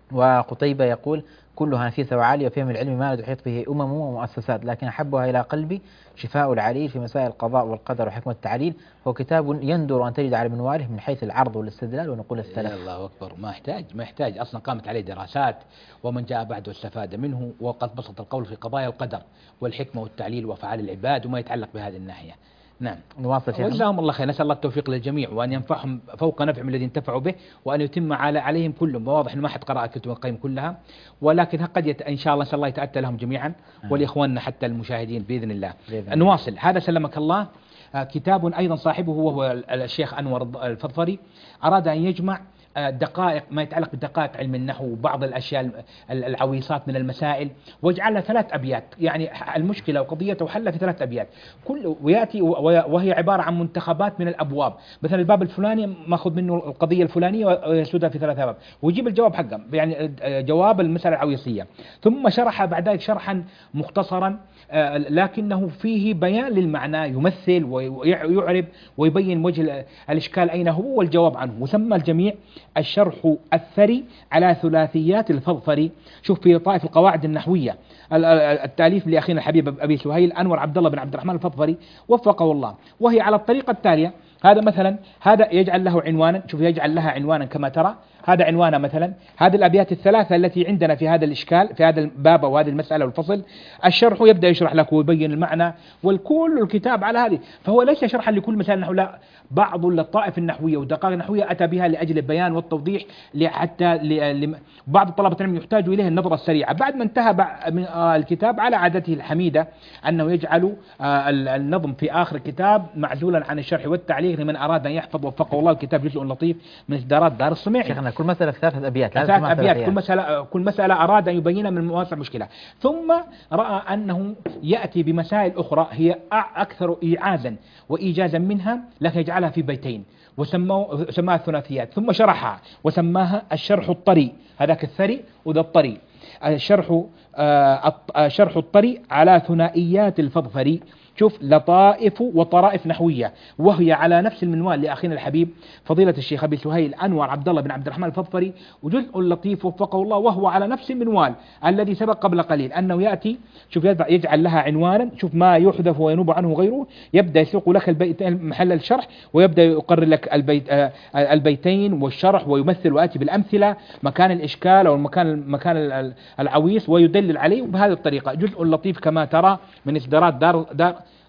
وقتيبة يقول: كلها نفيسة وعالية، وفيها من العلم ما لا تحيط به أمم ومؤسسات، لكن أحبها إلى قلبي شفاء العليل في مسائل القضاء والقدر وحكمة التعليل. هو كتاب يندر أن تجد على منواله من حيث العرض والاستدلال ونقول السلف. الله أكبر، ما يحتاج أصلا، قامت عليه دراسات، ومن جاء بعده استفاد منه، وقد بسط القول في قضايا القدر والحكمة والتعليل وأفعال العباد وما يتعلق بهذه الناحية. نعم. نواصل شيخنا. وجزاهم الله خير، نسأل الله التوفيق للجميع، وأن ينفعهم فوق نفعهم الذي انتفعوا به، وأن يتم عليهم كلهم. واضح إنه ما حد قرأ كتب القيم كلها، ولكن قد إن شاء الله يتأتى لهم جميعا، ولإخواننا حتى المشاهدين بإذن الله. نواصل. هذا سلمك الله كتاب أيضا صاحبه وهو الشيخ أنور الفضفري، أراد أن يجمع دقائق ما يتعلق بدقائق علم النحو وبعض الأشياء العويصات من المسائل، ويجعلها 3 أبيات، يعني المشكلة وقضيته وحلها في 3 أبيات ويأتي وهي عبارة عن منتخبات من الأبواب. مثلا الباب الفلاني ماخذ منه القضية الفلانية ويسودها في 3 أبواب، ويجيب الجواب حقه، يعني جواب المسألة العويصية. ثم شرح بعد ذلك شرحا مختصرا، لكنه فيه بيان للمعنى، يمثل ويعرب ويبين وجه الإشكال أين هو والجواب عنه، وسمى الجميع الشرح الثري على ثلاثيات الفضفري. شوف في طائف القواعد النحوية، التأليف لأخينا الحبيب أبي سهيل أنور عبد الله بن عبد الرحمن الفضفري وفقه الله، وهي على الطريقة التالية. هذا مثلا، هذا يجعل له عنوانا، شوف يجعل لها عنوانا كما ترى، هذا عنوانها مثلا، هذه الأبيات ال3 التي عندنا في هذا الإشكال في هذا الباب وهذه المسألة والفصل. الشرح يبدأ يشرح لك ويبين المعنى، والكل الكتاب على هذه، فهو ليس شرحا لكل مسألة نحو، لا، بعض اللطائف النحوية والدقائق النحوية أتى بها لأجل البيان والتوضيح، حتى بعض طلبة العلم يحتاج إليه النظرة السريعة. بعد ما انتهى من الكتاب على عادته الحميدة أنه يجعل النظم في آخر الكتاب معزولا عن الشرح والتعليق لمن أراد أن يحفظ، وفقه الله. الكتاب جزء لطيف من إصدارات دار الصميعي. شيخنا كل مسألة 3 أبيات، 3 أبيات، كل مسألة أراد أن يبين من مواسع المشكلة، ثم رأى أنه يأتي بمسائل أخرى هي أكثر إيعازا وإيجازا منها، لكن يجعلها في بيتين وسماها الثلاثيات، ثم شرحها وسماها الشرح الطري، هذاك الثري وذا الطري. الشرح الطري على ثنائيات الفضفري. شوف، لطائف وطرائف نحوية، وهي على نفس المنوال لأخينا الحبيب فضيلة الشيخ أبي سهيل أنور عبد الله بن عبد الرحمن الفضفري، وجزء لطيف وفقه الله، وهو على نفس المنوال الذي سبق قبل قليل، أنه يأتي شوف يجعل لها عنوانا، شوف ما يحذف وينوب عنه غيره، يبدأ يسوق لك البيتين محل الشرح، ويبدأ يقرر لك البيتين والشرح، ويمثل ويأتي بالأمثلة مكان الإشكال أو مكان العويص، ويدلل عليه بهذه الطريقة. جزء لطيف كما ترى من إصدارات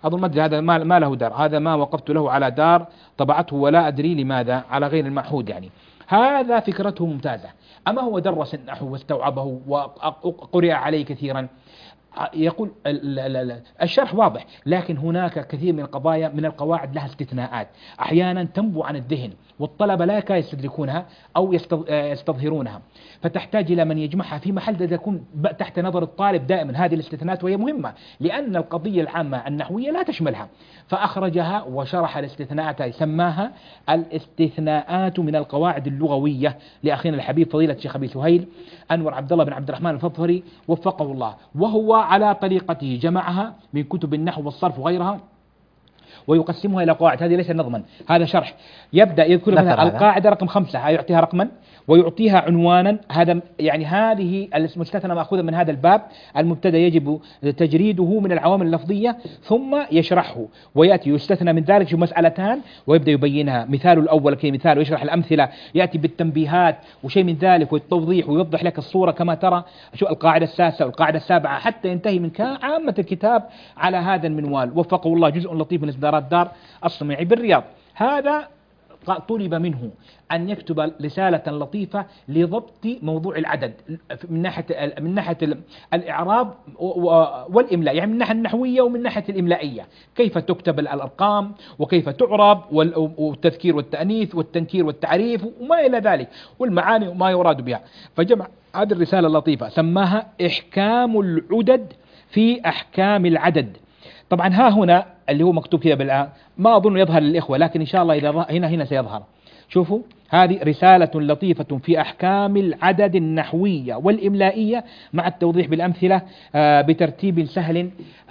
أظن ما أدري هذا ما له دار، هذا ما وقفت له على دار طبعته ولا أدري لماذا على غير المعهود يعني. هذا فكرته ممتازة. أما هو درس النحو واستوعبه وقرئ عليه كثيرا، يقول الشرح واضح، لكن هناك كثير من القضايا من القواعد لها استثناءات أحيانا تنبو عن الذهن والطلبة لا يكاد يستدركونها أو يستظهرونها، فتحتاج إلى من يجمعها في محل تكون تحت نظر الطالب دائما هذه الاستثناءات، وهي مهمة لأن القضية العامة النحوية لا تشملها، فأخرجها وشرح الاستثناءات، سماها الاستثناءات من القواعد اللغوية لأخينا الحبيب فضيلة الشيخ أبي سهيل أنور عبد الله بن عبد الرحمن الفضفري وفقه الله، وهو على طريقته جمعها من كتب النحو والصرف وغيرها ويقسمها إلى قواعد. هذه ليس نظما، هذا شرح. يبدأ يذكر منها القاعدة رقم 5 يعطيها رقما ويعطيها عنوانا، هذا يعني هذه المستثنى مأخوذة من هذا الباب، المبتدأ يجب تجريده من العوامل اللفظية ثم يشرحه ويأتي يستثنى من ذلك شو مسألتان ويبدأ يبينها. مثال الأول كمثال ويشرح الأمثلة، يأتي بالتنبيهات وشيء من ذلك والتوضيح ويوضح لك الصورة كما ترى شو القاعدة السادسة والقاعدة السابعة حتى ينتهي من عامة الكتاب على هذا المنوال. وفقه الله جزء لطيف من إصدارات دار الصميعي بالرياض. هذا طلب منه أن يكتب رسالة لطيفة لضبط موضوع العدد من ناحية الإعراب والإملاء، يعني من الناحية النحوية ومن ناحية الإملائية، كيف تكتب الأرقام وكيف تعرب والتذكير والتأنيث والتنكير والتعريف وما إلى ذلك والمعاني وما يراد بها. فجمع هذه الرسالة اللطيفة سماها إحكام العدد في أحكام العدد. طبعا ها هنا اللي هو مكتوب كذا بالآن ما أظن يظهر للإخوة، لكن إن شاء الله إذا هنا سيظهر. شوفوا هذه رسالة لطيفة في أحكام العدد النحوية والإملائية مع التوضيح بالأمثلة بترتيب سهل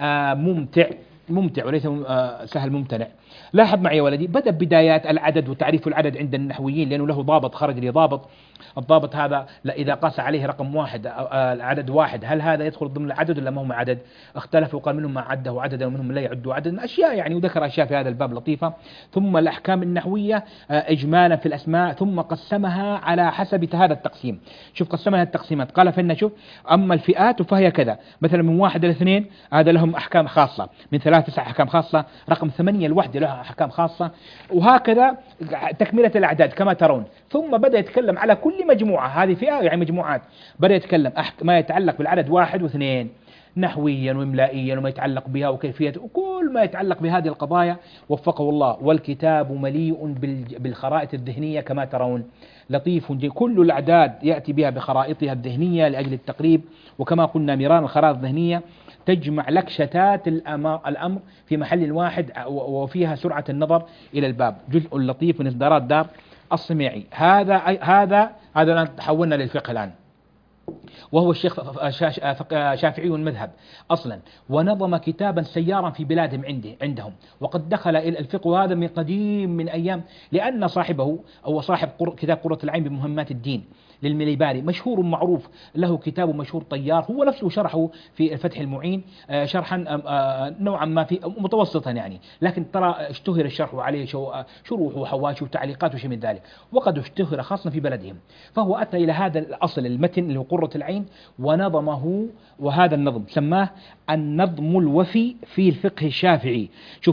ممتع وليس سهل ممتنع. لاحظ معي يا ولدي، بدأ بدايات العدد وتعريف العدد عند النحويين لأنه له ضابط خرج لي ضابط. الضابط هذا إذا قاس عليه رقم واحد العدد واحد هل هذا يدخل ضمن العدد ولا ما هو عدد؟ اختلفوا، قال منهم ما عده عددا ومنهم من لا يعده عددا، أشياء يعني، وذكر أشياء في هذا الباب لطيفة. ثم الأحكام النحوية إجمالا في الأسماء، ثم قسمها على حسب هذا التقسيم. شوف قسمها التقسيمات، قال فإن شوف أما الفئات فهي كذا، مثلا من 1 إلى 2 هذا لهم أحكام خاصة، من 3 9 أحكام خاصة، رقم 8 الوحدة لها أحكام خاصة، وهكذا تكملة الأعداد كما ترون. ثم بدأ يتكلم على كل مجموعة، هذه فئة يعني مجموعات، بدأ يتكلم ما يتعلق بالعدد 1 و2 نحويا وإملائيا وما يتعلق بها وكيفية وكل ما يتعلق بهذه القضايا. وفقه الله. والكتاب مليء بالخرائط الذهنية كما ترون، لطيف كل الأعداد يأتي بها بخرائطها الذهنية لأجل التقريب، وكما قلنا مرارا الخرائط الذهنية تجمع لك شتات الأمر في محل واحد وفيها سرعة النظر إلى الباب. جزء لطيف من إصدارات دار الصميعي. هذا الآن تحولنا للفقه الآن، وهو الشيخ شافعي المذهب أصلا، ونظم كتابا سيارا في بلادهم عندهم، وقد دخل إلى الفقه هذا من قديم من أيام، لأن صاحبه هو صاحب كتاب قرة العين بمهمات الدين للمليباري، مشهور معروف، له كتاب مشهور طيار، هو نفسه شرحه في الفتح المعين شرحا نوعا ما في متوسطا يعني، لكن ترى اشتهر الشرح عليه شروح وحواشي وتعليقات وشيء من ذلك، وقد اشتهر خاصة في بلدهم. فهو أتى إلى هذا الأصل المتن اللي هو قرة العين ونظمه، وهذا النظم سماه النظم الوفي في الفقه الشافعي. شوف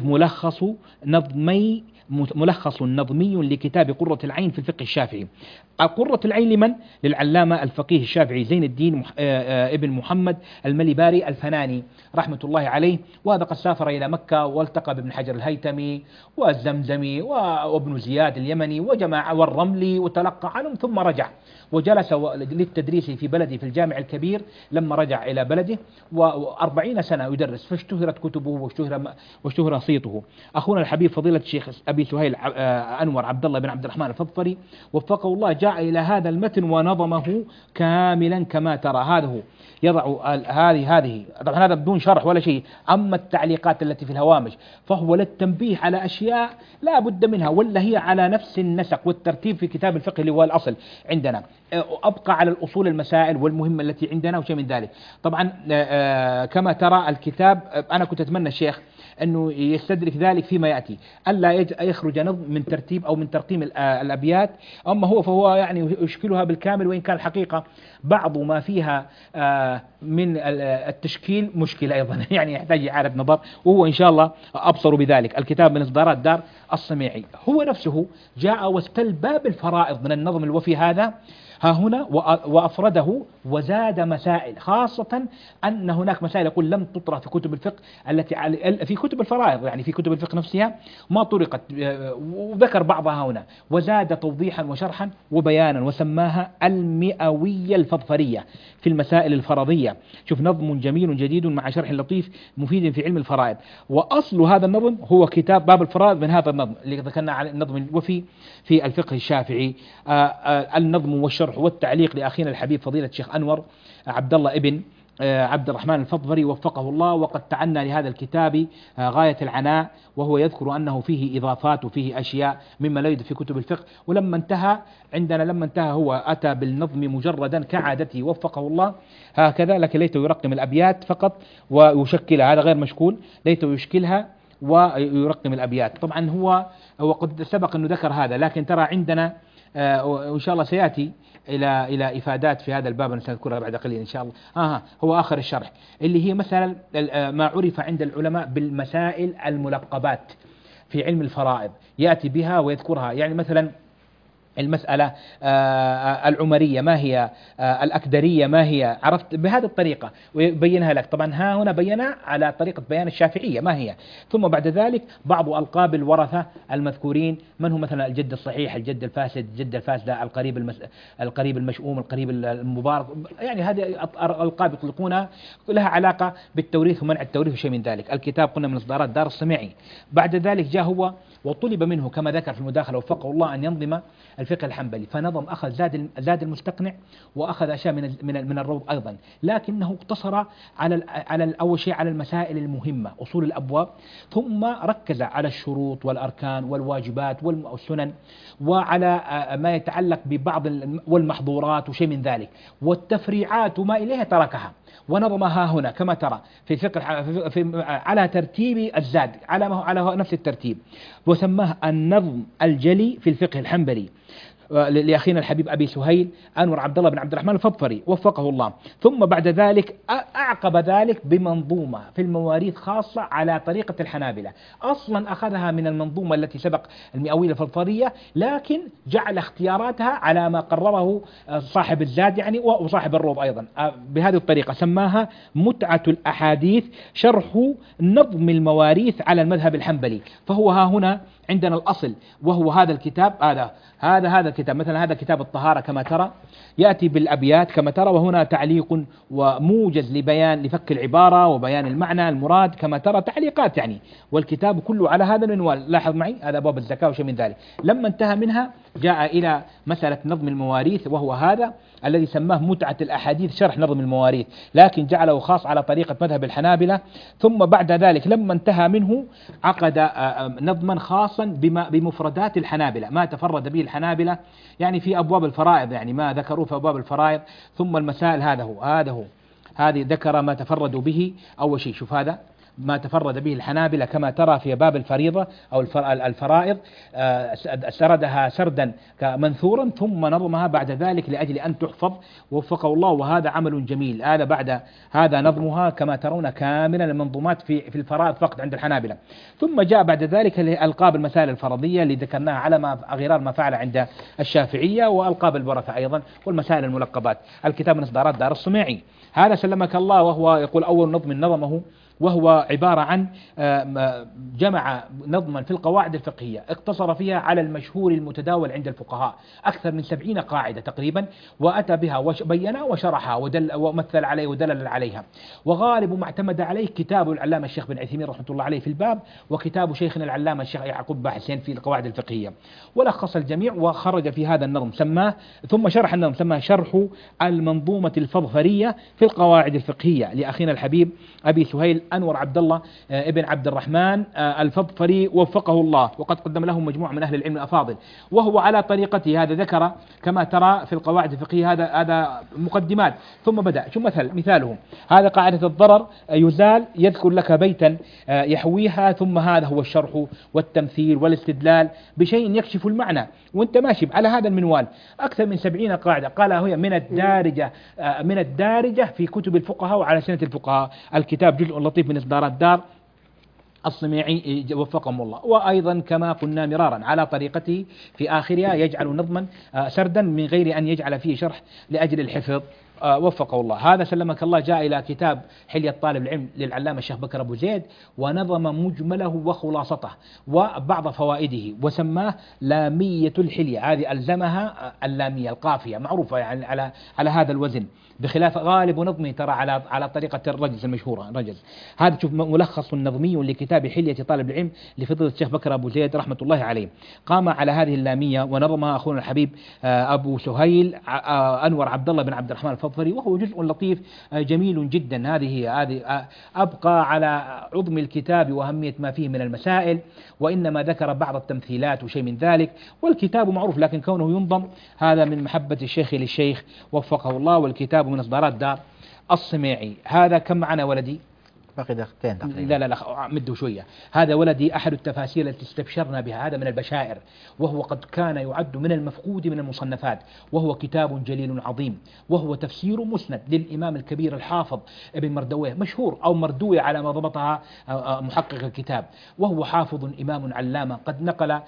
ملخص نظمي لكتاب قرة العين في الفقه الشافعي. قرة العين لمن؟ للعلامة الفقيه الشافعي زين الدين ابن محمد المليباري الفناني رحمة الله عليه، وهذا قد سافر إلى مكة والتقى بابن حجر الهيتمي والزمزمي وابن زياد اليمني وجماعة والرملي وتلقى عنهم، ثم رجع وجلس للتدريس في بلده في الجامع الكبير لما رجع إلى بلده، و40 سنة يدرس، فاشتهرت كتبه واشتهر صيته. أخونا الحبيب فضيلة الشيخ أبي سهيل أنور عبد الله بن عبد الرحمن الفضفري وفقه الله جاء إلى هذا المتن ونظمه كاملا كما ترى. هذا هو يضع هذه طبعا هذا بدون شرح ولا شيء، أما التعليقات التي في الهوامش فهو للتنبيه على أشياء لا بد منها، ولا هي على نفس النسق والترتيب في كتاب الفقه اللي هو الأصل عندنا، أبقى على الأصول المسائل والمهمة التي عندنا وشيء من ذلك. طبعا كما ترى الكتاب أنا كنت أتمنى الشيخ أنه يستدرك ذلك فيما يأتي، ألا يخرج نظم من ترتيب أو من ترقيم الأبيات. أما هو فهو يعني يشكلها بالكامل، وإن كان الحقيقة بعض ما فيها من التشكيل مشكلة أيضا يعني يحتاج إعادة نظر، وهو إن شاء الله أبصر بذلك. الكتاب من إصدارات دار الصميعي، هو نفسه جاء واستل باب الفرائض من النظم الوفي هذا ها هنا وأفرده وزاد مسائل، خاصة أن هناك مسائل يقول لم تطرح في كتب الفقه التي في كتب الفرائض، يعني في كتب الفقه نفسها ما طرقت، وذكر بعضها هنا وزاد توضيحا وشرحا وبيانا، وسماها المئوية الفضفرية في المسائل الفرضية. شوف، نظم جميل جديد مع شرح لطيف مفيد في علم الفرائض. وأصل هذا النظم هو كتاب باب الفرائض من هذا النظم اللي ذكرنا على النظم الوفي في الفقه الشافعي. النظم والشرح والتعليق لأخينا الحبيب فضيلة الشيخ أنور عبد الله ابن عبد الرحمن الفضفري وفقه الله، وقد تعنى لهذا الكتاب غاية العناء، وهو يذكر أنه فيه إضافات وفيه أشياء مما لا يوجد في كتب الفقه. ولما انتهى هو أتى بالنظم مجردا كعادته وفقه الله هكذا، لكن ليته يرقم الأبيات فقط ويشكلها، هذا غير مشكول، ليته يشكلها ويرقم الأبيات. طبعا هو قد سبق أنه ذكر هذا، لكن ترى عندنا وإن شاء الله سيأتي إلى إفادات في هذا الباب سنذكرها بعد قليل إن شاء الله. هو آخر الشرح اللي هي مثلا ما عرف عند العلماء بالمسائل الملقبات في علم الفرائض، يأتي بها ويذكرها. يعني مثلا المسألة العمرية ما هي، الأكدرية ما هي، عرفت بهذه الطريقة ويبينها لك. طبعا هنا بينها على طريقة بيان الشافعية ما هي. ثم بعد ذلك بعض ألقاب الورثة المذكورين، من هو مثلا الجد الصحيح، الجد الفاسد، الجد الفاسدة، القريب المشؤوم، القريب المبارك، يعني هذه ألقاب يطلقونها لها علاقة بالتوريث ومنع التوريث وشيء من ذلك. الكتاب قلنا من إصدارات دار الصميعي. بعد ذلك جاء هو وطلب منه كما ذكر في المداخلة وفقه الله أن ينظم الفقه الحنبلي، فنظم أخذ زاد المستقنع وأخذ أشياء من الروض أيضا، لكنه اقتصر على أول شيء على المسائل المهمة أصول الأبواب، ثم ركز على الشروط والأركان والواجبات والسنن، وعلى ما يتعلق ببعض والمحظورات وشيء من ذلك، والتفريعات وما إليها تركها ونظمها هنا كما ترى في الفقه على ترتيب الزاد على نفس الترتيب، وسماه النظم الجلي في الفقه الحنبلي لأخينا الحبيب أبي سهيل أنور عبد الله بن عبد الرحمن الفضفري وفقه الله. ثم بعد ذلك أعقب ذلك بمنظومة في المواريث خاصة على طريقة الحنابلة، أصلا أخذها من المنظومة التي سبق المئوية الفضفرية، لكن جعل اختياراتها على ما قرره صاحب الزاد يعني وصاحب الروض أيضا بهذه الطريقة. سماها متعة الأحاديث شرح نظم المواريث على المذهب الحنبلي. فهو ها هنا عندنا الأصل وهو هذا الكتاب، هذا الكتاب مثلا هذا كتاب الطهارة كما ترى يأتي بالأبيات كما ترى، وهنا تعليق وموجز لفك العبارة وبيان المعنى المراد كما ترى، تعليقات يعني، والكتاب كله على هذا المنوال. لاحظ معي هذا باب الزكاة وشيء من ذلك. لما انتهى منها جاء إلى مسألة نظم المواريث، وهو هذا الذي سماه متعة الأحاديث شرح نظم المواريث، لكن جعله خاص على طريقة مذهب الحنابلة. ثم بعد ذلك لما انتهى منه عقد نظما خاصا بمفردات الحنابلة، ما تفرد به الحنابلة يعني في أبواب الفرائض، يعني ما ذكروه في أبواب الفرائض. ثم المسائل هذه ذكر ما تفردوا به. أول شيء شوف هذا ما تفرد به الحنابلة كما ترى في باب الفريضة أو الفرائض، سردها سردا منثورا ثم نظمها بعد ذلك لأجل أن تحفظ وفقه الله، وهذا عمل جميل. بعد هذا نظمها كما ترون كاملا المنظومات في الفرائض فقط عند الحنابلة. ثم جاء بعد ذلك ألقاب المسائل الفرضية اللي ذكرناها على غرار ما فعل عند الشافعية، وألقاب الورثة أيضا، والمسائل الملقبات. الكتاب من إصدارات دار الصميعي. هذا سلمك الله، وهو يقول أول نظم نظمه، وهو عبارة عن جمع نظما في القواعد الفقهية اقتصر فيها على المشهور المتداول عند الفقهاء، أكثر من 70 قاعدة تقريبا، وأتى بها وبينها وشرحها ومثل عليه ودلل عليها. وغالب ما اعتمد عليه كتاب العلامة الشيخ بن عثيمين رحمة الله عليه في الباب، وكتاب شيخنا العلامة الشيخ يعقوب باحثين في القواعد الفقهية، ولخص الجميع وخرج في هذا النظم ثم شرح النظم سماه شرح المنظومة الفضفرية في القواعد الفقهية لأخينا الحبيب أبي سهيل أنور عبد الله ابن عبد الرحمن الفضفري وفقه الله، وقد قدم له مجموعة من أهل العلم الأفاضل، وهو على طريقته. هذا ذكر كما ترى في القواعد الفقهية، هذا مقدمات، ثم بدأ. شو مثاله هذا قاعدة الضرر يزال، يذكر لك بيتا يحويها، ثم هذا هو الشرح والتمثيل والاستدلال بشيء يكشف المعنى، وانت ماشي على هذا المنوال. أكثر من 70 قاعدة قالها هي من الدارجة في كتب الفقهاء وعلى سنة الفقهاء. الكتاب جزء لطيف من إصدارات دار الصميعي وفقهم الله. وأيضا كما قلنا مرارا على طريقته في آخرها يجعل نظما سردا من غير أن يجعل فيه شرح لأجل الحفظ وفقه الله. هذا سلمك الله جاء إلى كتاب حلية طالب العلم للعلامة الشيخ بكر أبو زيد، ونظم مجمله وخلاصته وبعض فوائده، وسماه لامية الحلية. هذه ألزمها اللامية القافية معروفة يعني على هذا الوزن، بخلاف غالب نظمه ترى على طريقة الرجز المشهورة الرجز. هذا شوف ملخص نظمي لكتاب حلية طالب العلم لفضيلة الشيخ بكر أبو زيد رحمة الله عليه. قام على هذه اللامية ونظمها أخونا الحبيب أبو سهيل أنور عبد الله بن عبد الرحمن الفضفري، وهو جزء لطيف جميل جدا. هذه أبقى على عظم الكتاب وأهمية ما فيه من المسائل، وإنما ذكر بعض التمثيلات وشيء من ذلك، والكتاب معروف، لكن كونه ينظم هذا من محبة الشيخ للشيخ وفقه الله. والكتاب من إصدارات دار الصميعي. هذا كم معنا ولدي؟ باقي دقيقتين تقريبا. لا مده شوية. هذا ولدي أحد التفاسير التي استبشرنا بها، هذا من البشائر، وهو قد كان يعد من المفقود من المصنفات، وهو كتاب جليل عظيم، وهو تفسير مسند للإمام الكبير الحافظ ابن مردويه، مشهور أو مردوية على ما ضبطها محقق الكتاب، وهو حافظ إمام علامة قد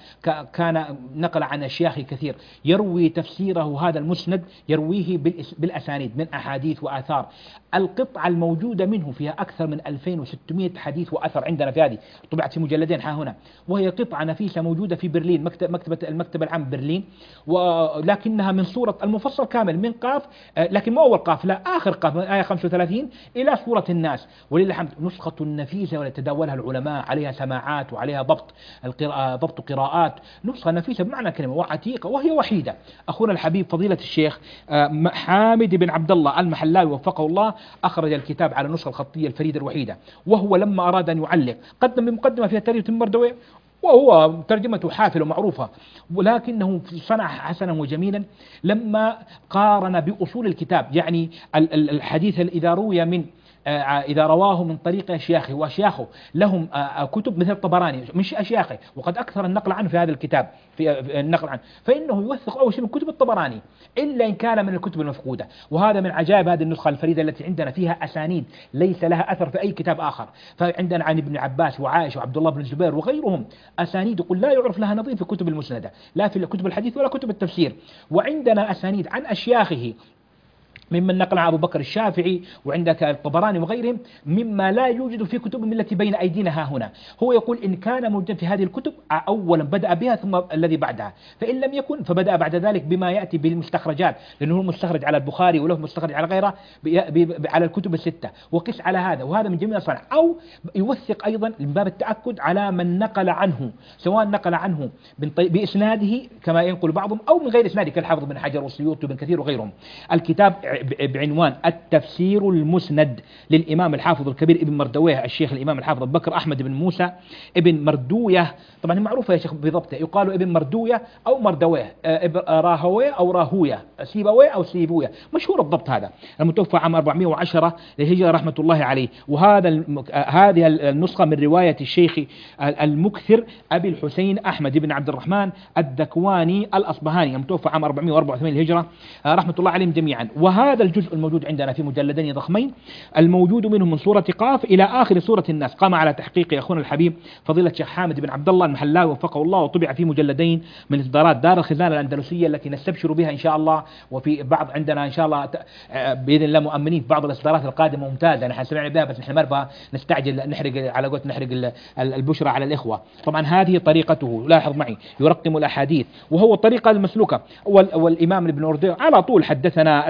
نقل عن أشياخ كثير، يروي تفسيره هذا المسند يرويه بالأسانيد من أحاديث وآثار. القطعة الموجودة منه فيها أكثر من 2600 حديث وأثر عندنا في هذه، طبعت في مجلدين هنا، وهي قطعة نفيسة موجودة في برلين، المكتبة العام برلين، ولكنها من صورة المفصل كامل من قاف، لكن مو أول قاف، لا آخر قاف، من آية 35 إلى سورة الناس، ولله الحمد نسخة نفيسة ويتداولها العلماء، عليها سماعات وعليها ضبط قراءات، نسخة نفيسة بمعنى كلمة وعتيقة، وهي وحيدة. أخونا الحبيب فضيلة الشيخ حامد بن عبد الله المحلاوي وفقه الله أخرج الكتاب على النسخة الخطية الفريدة الوحيدة، وهو لما أراد أن يعلق قدم بمقدمة فيها ترجمة مردويه، وهو ترجمته حافلة ومعروفة، ولكنه صنع حسنا وجميلا لما قارن بأصول الكتاب، يعني الحديث إذا روي إذا رواه من طريق أشياخه، وأشياخه لهم كتب مثل الطبراني مش أشياخه، وقد أكثر النقل عنه في هذا الكتاب في النقل عنه، فإنه يوثق أول شيء من كتب الطبراني إلا إن كان من الكتب المفقودة. وهذا من عجائب هذه النسخة الفريدة التي عندنا، فيها أسانيد ليس لها أثر في أي كتاب آخر. فعندنا عن ابن عباس وعائشة وعبد الله بن الزبير وغيرهم أسانيد يقول لا يعرف لها نظير في الكتب المسندة، لا في كتب الحديث ولا كتب التفسير. وعندنا أسانيد عن أشياخه ممن نقل عن أبو بكر الشافعي، وعندك الطبراني وغيرهم، مما لا يوجد في كتب التي بين أيدينا ها هنا. هو يقول إن كان موجودا في هذه الكتب أولا بدأ بها ثم الذي بعدها، فإن لم يكن فبدأ بعد ذلك بما يأتي بالمستخرجات، لأنه هو مستخرج على البخاري وله مستخرج على غيره على الكتب الستة، وقس على هذا، وهذا من جميع صنع. أو يوثق أيضا من باب التأكد على من نقل عنه، سواء نقل عنه بإسناده كما ينقل بعضهم أو من غير إسناده كالحافظ بن حجر والسيوطي وابن كثير وغيرهم. الكتاب بعنوان التفسير المسند للإمام الحافظ الكبير ابن مردويه الشيخ الإمام الحافظ أبو بكر أحمد بن موسى ابن مردويه، طبعا معروفة يا شيخ بضبطه، يقال ابن مردويه أو مردويه، راهويه أو راهويه، سيبويه أو سيبويه، مشهور الضبط. هذا المتوفى عام 410 للهجرة رحمة الله عليه. هذه النسخة من رواية الشيخ المكثر أبي الحسين أحمد بن عبد الرحمن الذكواني الأصبهاني المتوفى عام 484 للهجرة رحمة الله عليهم جميعا. وهذا الجزء الموجود عندنا في مجلدين ضخمين، الموجود منهم من سورة قاف إلى آخر سورة الناس، قام على تحقيق أخونا الحبيب فضيلة الشيخ حامد بن عبد الله المحلاوي وفقه الله، وطبع في مجلدين من إصدارات دار الخزانة الأندلسية التي نستبشر بها إن شاء الله. وفي بعض عندنا إن شاء الله بإذن الله مؤمنين في بعض الإصدارات القادمة ممتازة، نحن سمعنا بها بس نحن ما نبغى نستعجل نحرق على قولة نحرق البشرى على الإخوة. طبعا هذه طريقته، لاحظ معي، يرقم الأحاديث وهو الطريقة المسلوكة. والإمام ابن أردويه على طول حدثنا الآثار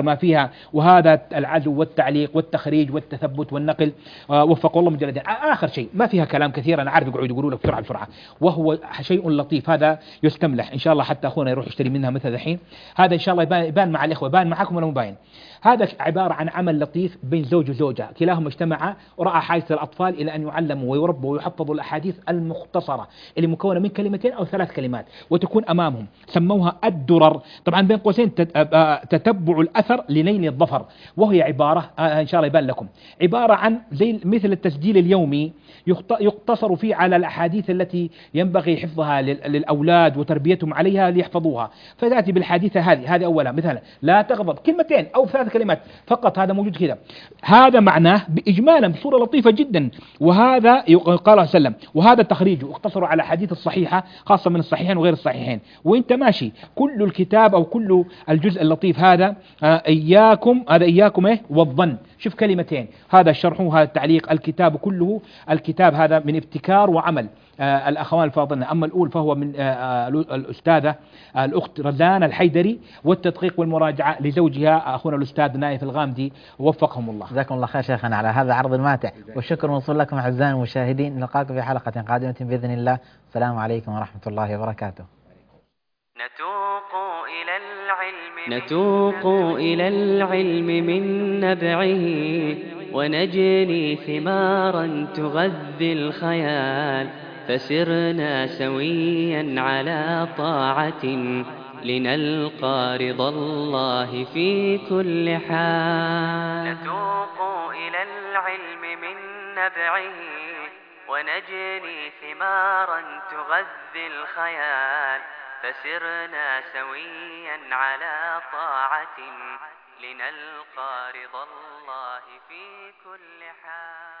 الأخبار ما فيها، وهذا العزو والتعليق والتخريج والتثبت والنقل وفق الله مجلدين. آخر شيء ما فيها كلام كثير، أنا عارف يقولوا لك بسرعة، وهو شيء لطيف هذا يستملح إن شاء الله، حتى أخونا يروح يشتري منها مثل الحين. هذا إن شاء الله يبان مع الإخوة، يبان معكم ولا مبين. هذا عبارة عن عمل لطيف بين زوج وزوجة كلاهما اجتمعا ورأى حاجة الأطفال إلى أن يعلموا ويربوا ويحفظوا الأحاديث المختصرة اللي مكونة من كلمتين أو 3 كلمات وتكون أمامهم، سموها الدرر، طبعا بين قوسين تتبع الأثر لنيل الظفر، وهي عبارة إن شاء الله يبان لكم، عبارة عن زي مثل التسجيل اليومي يقتصر فيه على الأحاديث التي ينبغي حفظها للأولاد وتربيتهم عليها ليحفظوها، فتأتي بالحديثة هذه أولا مثلا لا تغضب، كلمتين أو 3 كلمات فقط، هذا موجود كذا. هذا معناه بإجمالا بصورة لطيفة جدا، وهذا قال صلى الله عليه وسلم، وهذا تخريجه اقتصروا على حديث الصحيحة خاصة من الصحيحين وغير الصحيحين، وانت ماشي كل الكتاب أو كل الجزء اللطيف هذا إياكم، هذا إياكم والظن، شوف كلمتين، هذا الشرح وهذا التعليق، الكتاب كله، الكتاب هذا من ابتكار وعمل الأخوان الفاضلين. أما الأول فهو من الأستاذة الأخت رزان الحيدري، والتدقيق والمراجعة لزوجها أخونا الأستاذ نايف الغامدي، وفقهم الله. جزاكم الله خير شيخنا على هذا العرض الماتع، والشكر موصول لكم أعزائي المشاهدين، نلقاكم في حلقة قادمة بإذن الله. السلام عليكم ورحمة الله وبركاته. نتوق إلى العلم من نبعه، ونجني ثمارا تغذي الخيال، فسرنا سويا على طاعة لنلقى رضا الله في كل حال. نتوق إلى العلم من نبعه، ونجني ثمارا تغذي الخيال، فسرنا سويا على طاعة لنلقى رضا الله في كل حال.